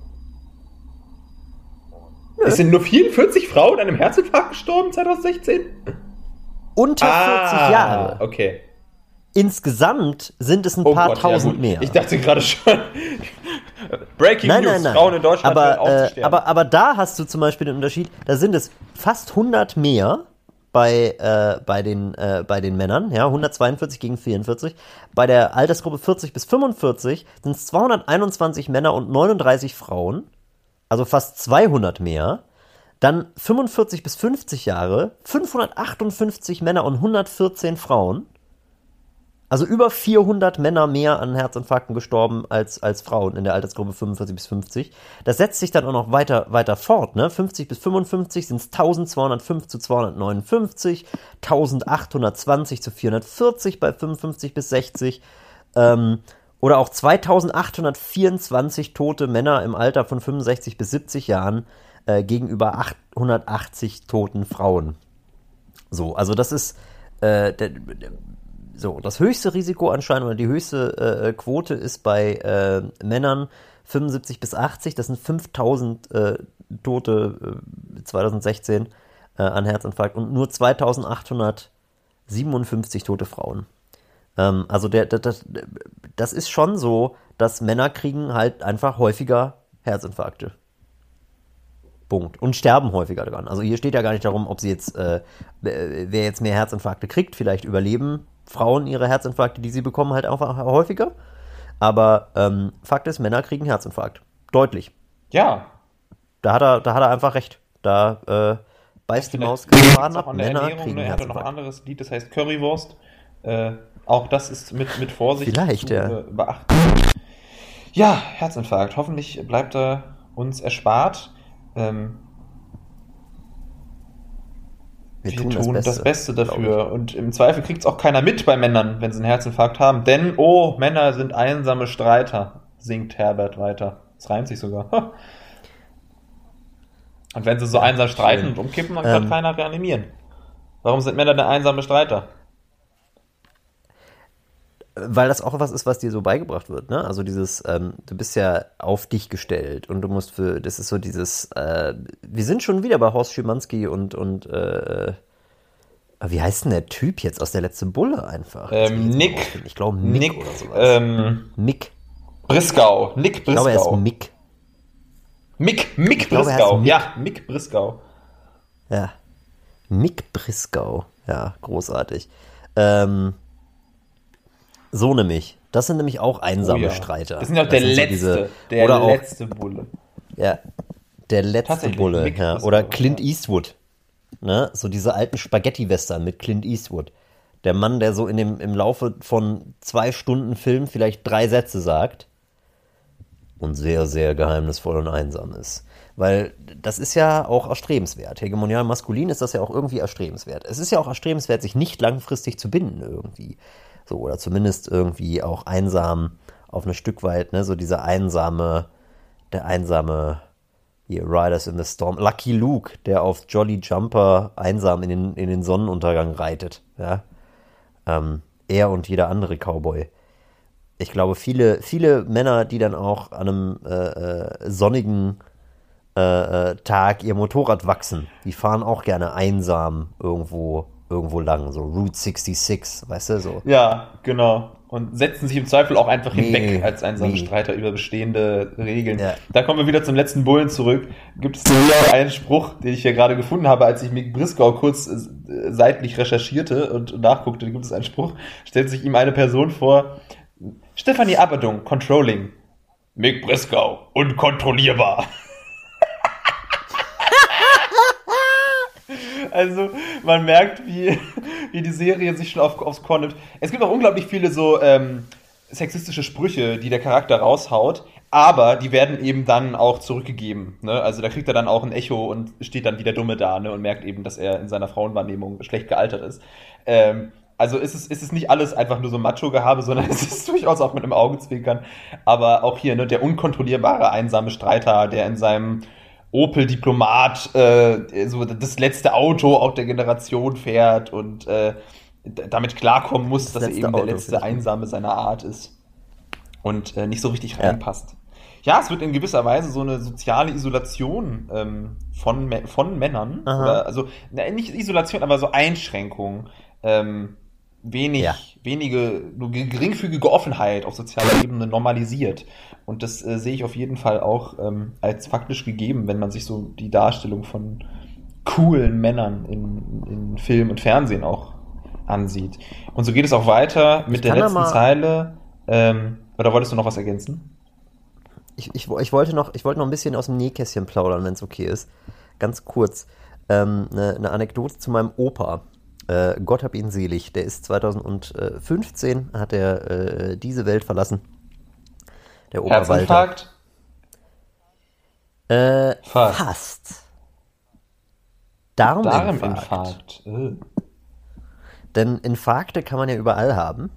Nö. Es sind nur 44 Frauen an einem Herzinfarkt gestorben 2016? Unter 40 Jahre. Okay. Insgesamt sind es ein paar tausend mehr. Ich dachte gerade schon. Breaking News, Frauen in Deutschland hören auf zu sterben. Aber da hast du zum Beispiel den Unterschied, da sind es fast 100 mehr bei den Männern, ja, 142 gegen 44. Bei der Altersgruppe 40 bis 45 sind es 221 Männer und 39 Frauen, also fast 200 mehr. Dann 45 bis 50 Jahre, 558 Männer und 114 Frauen. Also über 400 Männer mehr an Herzinfarkten gestorben als Frauen in der Altersgruppe 45 bis 50. Das setzt sich dann auch noch weiter fort. Ne? 50 bis 55 sind es 1205 zu 259, 1820 zu 440 bei 55 bis 60. Oder auch 2824 tote Männer im Alter von 65 bis 70 Jahren gegenüber 880 toten Frauen. So, also das ist das höchste Risiko anscheinend oder die höchste Quote ist bei Männern 75 bis 80. Das sind 5000 Tote 2016 an Herzinfarkt und nur 2857 tote Frauen. Also das ist schon so, dass Männer kriegen halt einfach häufiger Herzinfarkte. Punkt. Und sterben häufiger dran. Also hier steht ja gar nicht darum, ob sie jetzt, wer jetzt mehr Herzinfarkte kriegt, vielleicht überleben Frauen ihre Herzinfarkte, die sie bekommen, halt einfach häufiger. Aber Fakt ist, Männer kriegen Herzinfarkt. Deutlich. Ja. Da hat er einfach recht. Da beißt die Maus Faden ab. Männer kriegen Herzinfarkt. Er hat noch ein anderes Lied, das heißt Currywurst. Auch das ist mit Vorsicht zu beachten. Ja, Herzinfarkt. Hoffentlich bleibt er uns erspart. Wir tun das Beste dafür. Und im Zweifel kriegt es auch keiner mit bei Männern, wenn sie einen Herzinfarkt haben. Denn, Männer sind einsame Streiter, singt Herbert weiter. Das reimt sich sogar. Und wenn sie so einsam streiten und umkippen, dann kann keiner reanimieren. Warum sind Männer denn einsame Streiter? Weil das auch was ist, was dir so beigebracht wird, ne? Also dieses, du bist ja auf dich gestellt und du musst das ist so dieses, wir sind schon wieder bei Horst Schimanski und wie heißt denn der Typ jetzt aus der letzten Bulle einfach? Nick. Ich glaube Mick oder sowas. Mick Brisgau. Ich glaube, er ist Mick. Mick Brisgau. Ja, Mick Brisgau. Ja. Mick Brisgau. Ja, großartig. So nämlich. Das sind nämlich auch einsame Streiter. Das sind auch der letzte Bulle. Ja, der letzte Bulle. Ja. Oder Clint Eastwood. Ne? So diese alten Spaghetti-Western mit Clint Eastwood. Der Mann, der so im Laufe von 2 Stunden Film vielleicht 3 Sätze sagt. und sehr, sehr geheimnisvoll und einsam ist. Weil das ist ja auch erstrebenswert. Hegemonial maskulin ist das ja auch irgendwie erstrebenswert. Es ist ja auch erstrebenswert, sich nicht langfristig zu binden irgendwie. So, oder zumindest irgendwie auch einsam auf ein Stück weit, ne, so der einsame hier, Riders in the Storm, Lucky Luke, der auf Jolly Jumper einsam in den Sonnenuntergang reitet, ja. Er und jeder andere Cowboy. Ich glaube, viele Männer, die dann auch an einem sonnigen Tag ihr Motorrad wachsen, die fahren auch gerne einsam irgendwo lang, so Route 66, weißt du, so. Ja, genau. Und setzen sich im Zweifel auch einfach hinweg als einsame Streiter über bestehende Regeln. Ja. Da kommen wir wieder zum letzten Bullen zurück. Gibt es hier einen Spruch, den ich hier gerade gefunden habe, als ich Mick Briscoe kurz seitlich recherchierte und nachguckte, da gibt es einen Spruch, stellt sich ihm eine Person vor, Stefanie Aberdung, Controlling. Mick Briscoe, unkontrollierbar. Also, man merkt, wie die Serie sich schon aufs Korn nimmt. Es gibt auch unglaublich viele so sexistische Sprüche, die der Charakter raushaut, aber die werden eben dann auch zurückgegeben. Ne? Also da kriegt er dann auch ein Echo und steht dann wie der Dumme da, ne? Und merkt eben, dass er in seiner Frauenwahrnehmung schlecht gealtert ist. Also ist es nicht alles einfach nur so Macho-Gehabe, sondern es ist durchaus auch mit einem Augenzwinkern. Aber auch hier, ne, der unkontrollierbare, einsame Streiter, der in seinem Opel Diplomat so das letzte Auto auch der Generation fährt und damit klarkommen muss, dass er eben der letzte Einsame seiner Art ist und nicht so richtig reinpasst. Ja, es wird in gewisser Weise so eine soziale Isolation von Männern, oder, also nicht Isolation, aber so Einschränkung, wenige, nur geringfügige Offenheit auf sozialer Ebene normalisiert. Und das sehe ich auf jeden Fall auch als faktisch gegeben, wenn man sich so die Darstellung von coolen Männern in Film und Fernsehen auch ansieht. Und so geht es auch weiter mit der letzten Zeile. Oder wolltest du noch was ergänzen? Ich wollte noch ein bisschen aus dem Nähkästchen plaudern, wenn es okay ist. Ganz kurz. Eine Anekdote zu meinem Opa. Gott hab ihn selig. Der ist 2015, hat er diese Welt verlassen. Der Opa Herzinfarkt? Fast. Darminfarkt. Denn Infarkte kann man ja überall haben.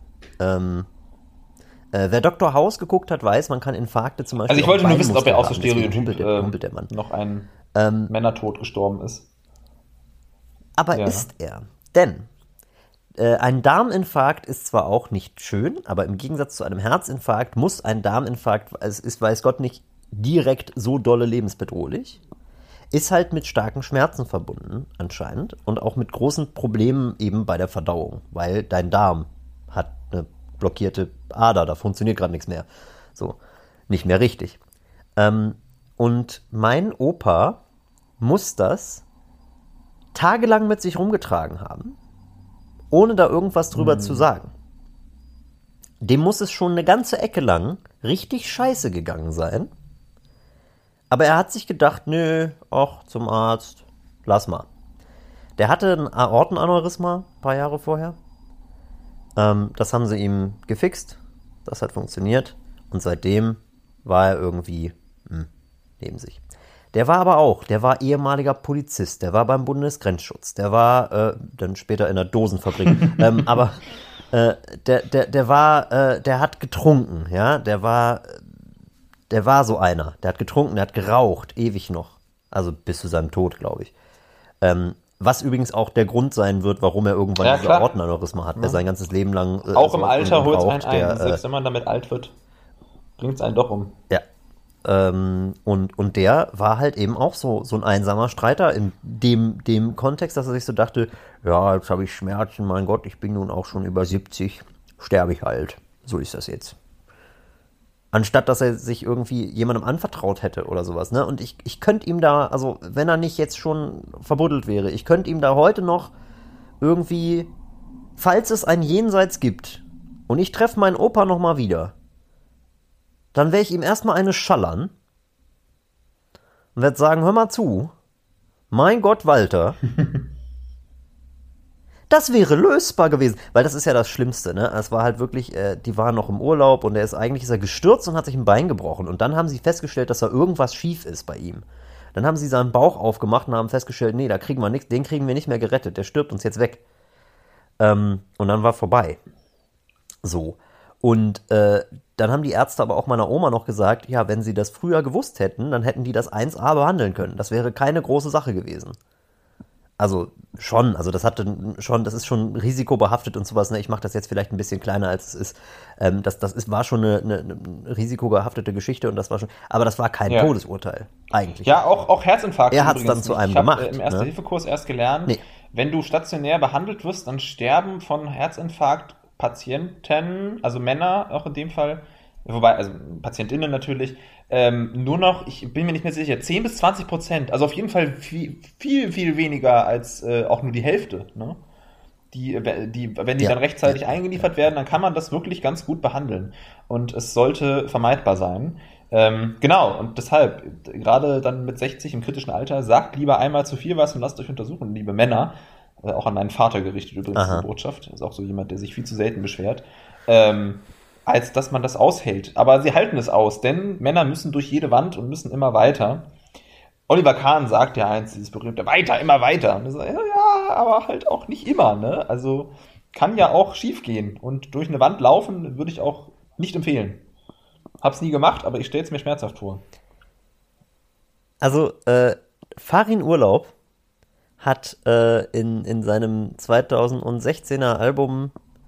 Wer Dr. House geguckt hat, weiß, man kann Infarkte zum Beispiel. Also ich wollte nur wissen, ob er auch so Stereotyp noch ein Männertod gestorben ist. Aber ist er? Denn ein Darminfarkt ist zwar auch nicht schön, aber im Gegensatz zu einem Herzinfarkt muss ein Darminfarkt, es ist, weiß Gott, nicht direkt so dolle lebensbedrohlich, ist halt mit starken Schmerzen verbunden anscheinend und auch mit großen Problemen eben bei der Verdauung, weil dein Darm hat eine blockierte Ader, da funktioniert gerade nichts mehr. So, nicht mehr richtig. Und mein Opa muss das tagelang mit sich rumgetragen haben, ohne da irgendwas drüber zu sagen. Dem muss es schon eine ganze Ecke lang richtig scheiße gegangen sein. Aber er hat sich gedacht, nö, ach, zum Arzt, lass mal. Der hatte ein Aortenaneurysma ein paar Jahre vorher. Das haben sie ihm gefixt. Das hat funktioniert. Und seitdem war er irgendwie neben sich. Der war ehemaliger Polizist, der war beim Bundesgrenzschutz, der war dann später in der Dosenfabrik, aber der hat getrunken, ja, der war so einer, der hat getrunken, der hat geraucht, ewig noch, also bis zu seinem Tod, glaube ich. Was übrigens auch der Grund sein wird, warum er irgendwann diese Aortenaneurysma hat, der sein ganzes Leben lang auch im Alter holt es einen ein, selbst wenn man damit alt wird, bringt es einen doch um. Ja. Und der war halt eben auch so ein einsamer Streiter in dem Kontext, dass er sich so dachte, ja, jetzt habe ich Schmerzen, mein Gott, ich bin nun auch schon über 70, sterbe ich halt. So ist das jetzt. Anstatt, dass er sich irgendwie jemandem anvertraut hätte oder sowas, ne? Und ich könnte ihm da, also wenn er nicht jetzt schon verbuddelt wäre, ich könnte ihm da heute noch irgendwie, falls es ein Jenseits gibt und ich treffe meinen Opa nochmal wieder, dann werde ich ihm erstmal eine schallern und werde sagen, hör mal zu, mein Gott, Walter, Das wäre lösbar gewesen, weil das ist ja das Schlimmste, ne? Es war halt wirklich, die waren noch im Urlaub und eigentlich ist er gestürzt und hat sich ein Bein gebrochen. Und dann haben sie festgestellt, dass da irgendwas schief ist bei ihm. Dann haben sie seinen Bauch aufgemacht und haben festgestellt, nee, da kriegen wir nichts, den kriegen wir nicht mehr gerettet, der stirbt uns jetzt weg. Und dann war vorbei. So. Und dann haben die Ärzte aber auch meiner Oma noch gesagt, ja, wenn sie das früher gewusst hätten, dann hätten die das 1A behandeln können. Das wäre keine große Sache gewesen. Also schon, also das ist schon risikobehaftet und sowas. Ne? Ich mache das jetzt vielleicht ein bisschen kleiner, als es ist. War schon eine risikobehaftete Geschichte und das war schon, aber das war kein Todesurteil eigentlich. Ja, auch Herzinfarkt. Er hat es dann zu einem gemacht. Ich habe im Erste-Hilfe-Kurs erst gelernt, wenn du stationär behandelt wirst, dann sterben von Herzinfarkt Patienten, also Männer auch in dem Fall, wobei, also PatientInnen natürlich, nur noch, ich bin mir nicht mehr sicher, 10-20%, also auf jeden Fall viel, viel weniger als auch nur die Hälfte, ne? Wenn die dann rechtzeitig eingeliefert werden, dann kann man das wirklich ganz gut behandeln. Und es sollte vermeidbar sein. Genau, und deshalb, gerade dann mit 60 im kritischen Alter, sagt lieber einmal zu viel was und lasst euch untersuchen, liebe Männer. Auch an meinen Vater gerichtet übrigens die Botschaft. Ist auch so jemand, der sich viel zu selten beschwert. Als dass man das aushält. Aber sie halten es aus, denn Männer müssen durch jede Wand und müssen immer weiter. Oliver Kahn sagt ja eins, dieses berühmte weiter, immer weiter. Und so, ja, aber halt auch nicht immer, ne? Also kann ja auch schief gehen. Und durch eine Wand laufen würde ich auch nicht empfehlen. Hab's nie gemacht, aber ich stelle es mir schmerzhaft vor. Also, Farin Urlaub hat in seinem 2016er Album,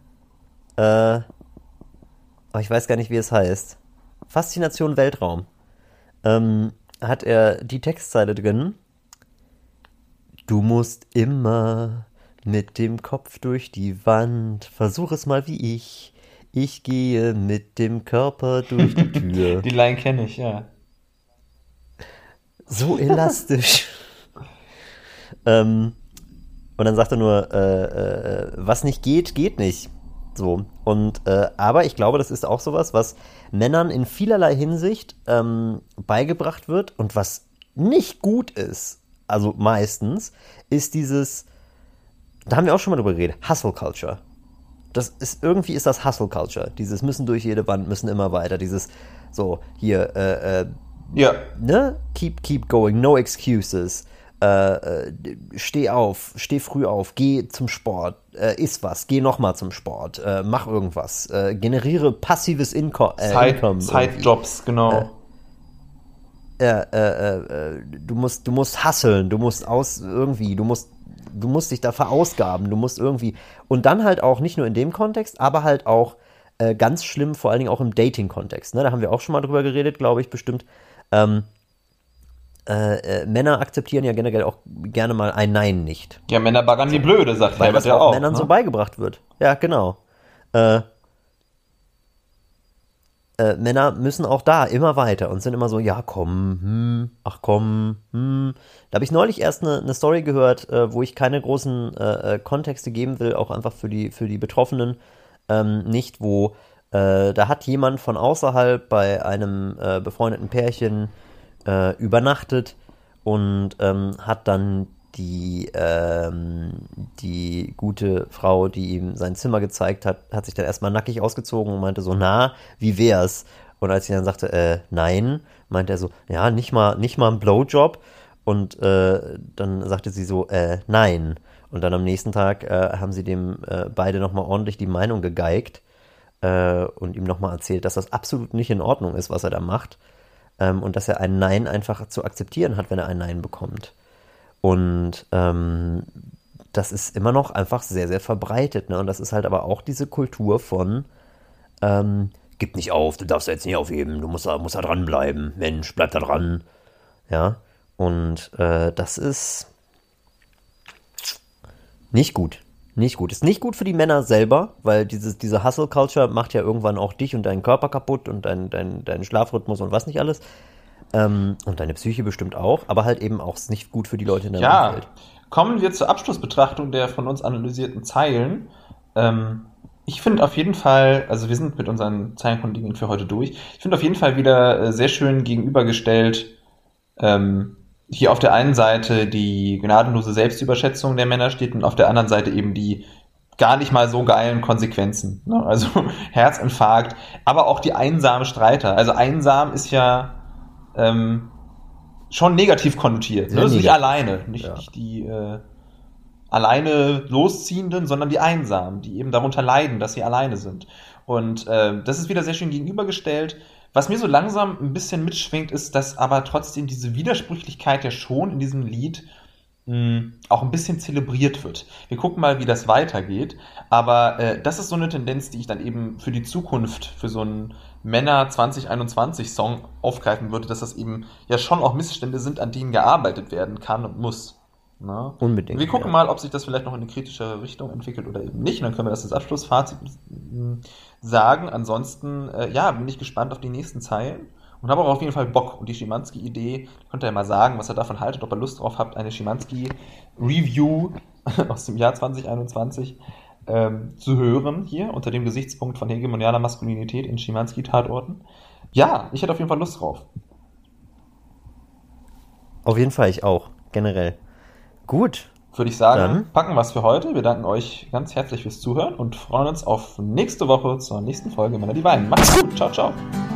ich weiß gar nicht, wie es heißt, Faszination Weltraum, hat er die Textzeile drin: Du musst immer mit dem Kopf durch die Wand, versuch es mal wie ich gehe mit dem Körper durch die Tür. Die Line kenne ich, ja. So elastisch. Und dann sagt er nur, was nicht geht, geht nicht. So. Und, aber ich glaube, das ist auch sowas, was Männern in vielerlei Hinsicht beigebracht wird und was nicht gut ist, also meistens, ist dieses, da haben wir auch schon mal drüber geredet, Hustle Culture. Irgendwie ist das Hustle Culture. Dieses müssen durch jede Wand, müssen immer weiter, dieses so, hier, ne? Keep going, no excuses. Steh früh auf, geh zum Sport, iss was, geh nochmal zum Sport, mach irgendwas, generiere passives Income. Side-Jobs, genau. Du musst hustlen, du musst du musst dich da verausgaben, du musst irgendwie, und dann halt auch nicht nur in dem Kontext, aber halt auch ganz schlimm, vor allen Dingen auch im Dating-Kontext, ne? Da haben wir auch schon mal drüber geredet, glaube ich, bestimmt. Männer akzeptieren ja generell auch gerne mal ein Nein nicht. Ja, Männer baggern die Blöde, sagt weil das ja auch auch Männern ne? so beigebracht wird. Ja, genau. Männer müssen auch da immer weiter und sind immer so, ja komm, ach komm, Da habe ich neulich erst eine Story gehört, wo ich keine großen Kontexte geben will, auch einfach für die Betroffenen nicht, wo da hat jemand von außerhalb bei einem befreundeten Pärchen übernachtet und hat dann die gute Frau, die ihm sein Zimmer gezeigt hat sich dann erstmal nackig ausgezogen und meinte so, na, wie wär's? Und als sie dann sagte, nein, meinte er so, ja, nicht mal ein Blowjob. Und dann sagte sie so, nein. Und dann am nächsten Tag haben sie dem beide nochmal ordentlich die Meinung gegeigt und ihm nochmal erzählt, dass das absolut nicht in Ordnung ist, was er da macht. Und dass er ein Nein einfach zu akzeptieren hat, wenn er ein Nein bekommt. Und das ist immer noch einfach sehr, sehr verbreitet. Ne? Und das ist halt aber auch diese Kultur von gib nicht auf, du darfst jetzt nicht aufheben, du musst da dranbleiben. Mensch, bleib da dran. Ja, und das ist nicht gut. Nicht gut. Ist nicht gut für die Männer selber, weil diese Hustle-Culture macht ja irgendwann auch dich und deinen Körper kaputt und deinen Schlafrhythmus und was nicht alles. Und deine Psyche bestimmt auch, aber halt eben auch nicht gut für die Leute in deinem Umfeld. Kommen wir zur Abschlussbetrachtung der von uns analysierten Zeilen. Ich finde auf jeden Fall, also wir sind mit unseren Zeilenkontingenten für heute durch, ich finde auf jeden Fall wieder sehr schön gegenübergestellt hier auf der einen Seite die gnadenlose Selbstüberschätzung der Männer steht und auf der anderen Seite eben die gar nicht mal so geilen Konsequenzen. Ne? Also Herzinfarkt, aber auch die einsamen Streiter. Also einsam ist ja schon negativ konnotiert. Ne? Das ist nicht alleine, nicht die alleine Losziehenden, sondern die Einsamen, die eben darunter leiden, dass sie alleine sind. Und das ist wieder sehr schön gegenübergestellt. Was mir so langsam ein bisschen mitschwingt, ist, dass aber trotzdem diese Widersprüchlichkeit ja schon in diesem Lied auch ein bisschen zelebriert wird. Wir gucken mal, wie das weitergeht. Aber das ist so eine Tendenz, die ich dann eben für die Zukunft, für so einen Männer 2021 Song aufgreifen würde, dass das eben ja schon auch Missstände sind, an denen gearbeitet werden kann und muss. Na? Unbedingt. Wir gucken mal, ob sich das vielleicht noch in eine kritische Richtung entwickelt oder eben nicht. Und dann können wir das als Abschlussfazit sagen. Ansonsten, bin ich gespannt auf die nächsten Zeilen und habe auch auf jeden Fall Bock. Und die Schimanski-Idee, könnt ihr ja mal sagen, was ihr davon haltet, ob ihr Lust drauf habt, eine Schimanski-Review aus dem Jahr 2021 zu hören, hier unter dem Gesichtspunkt von hegemonialer Maskulinität in Schimanski-Tatorten. Ja, ich hätte auf jeden Fall Lust drauf. Auf jeden Fall, ich auch, generell. Gut. Würde ich sagen, dann packen wir es für heute. Wir danken euch ganz herzlich fürs Zuhören und freuen uns auf nächste Woche zur nächsten Folge Männer, die weinen. Macht's gut. Ciao, ciao.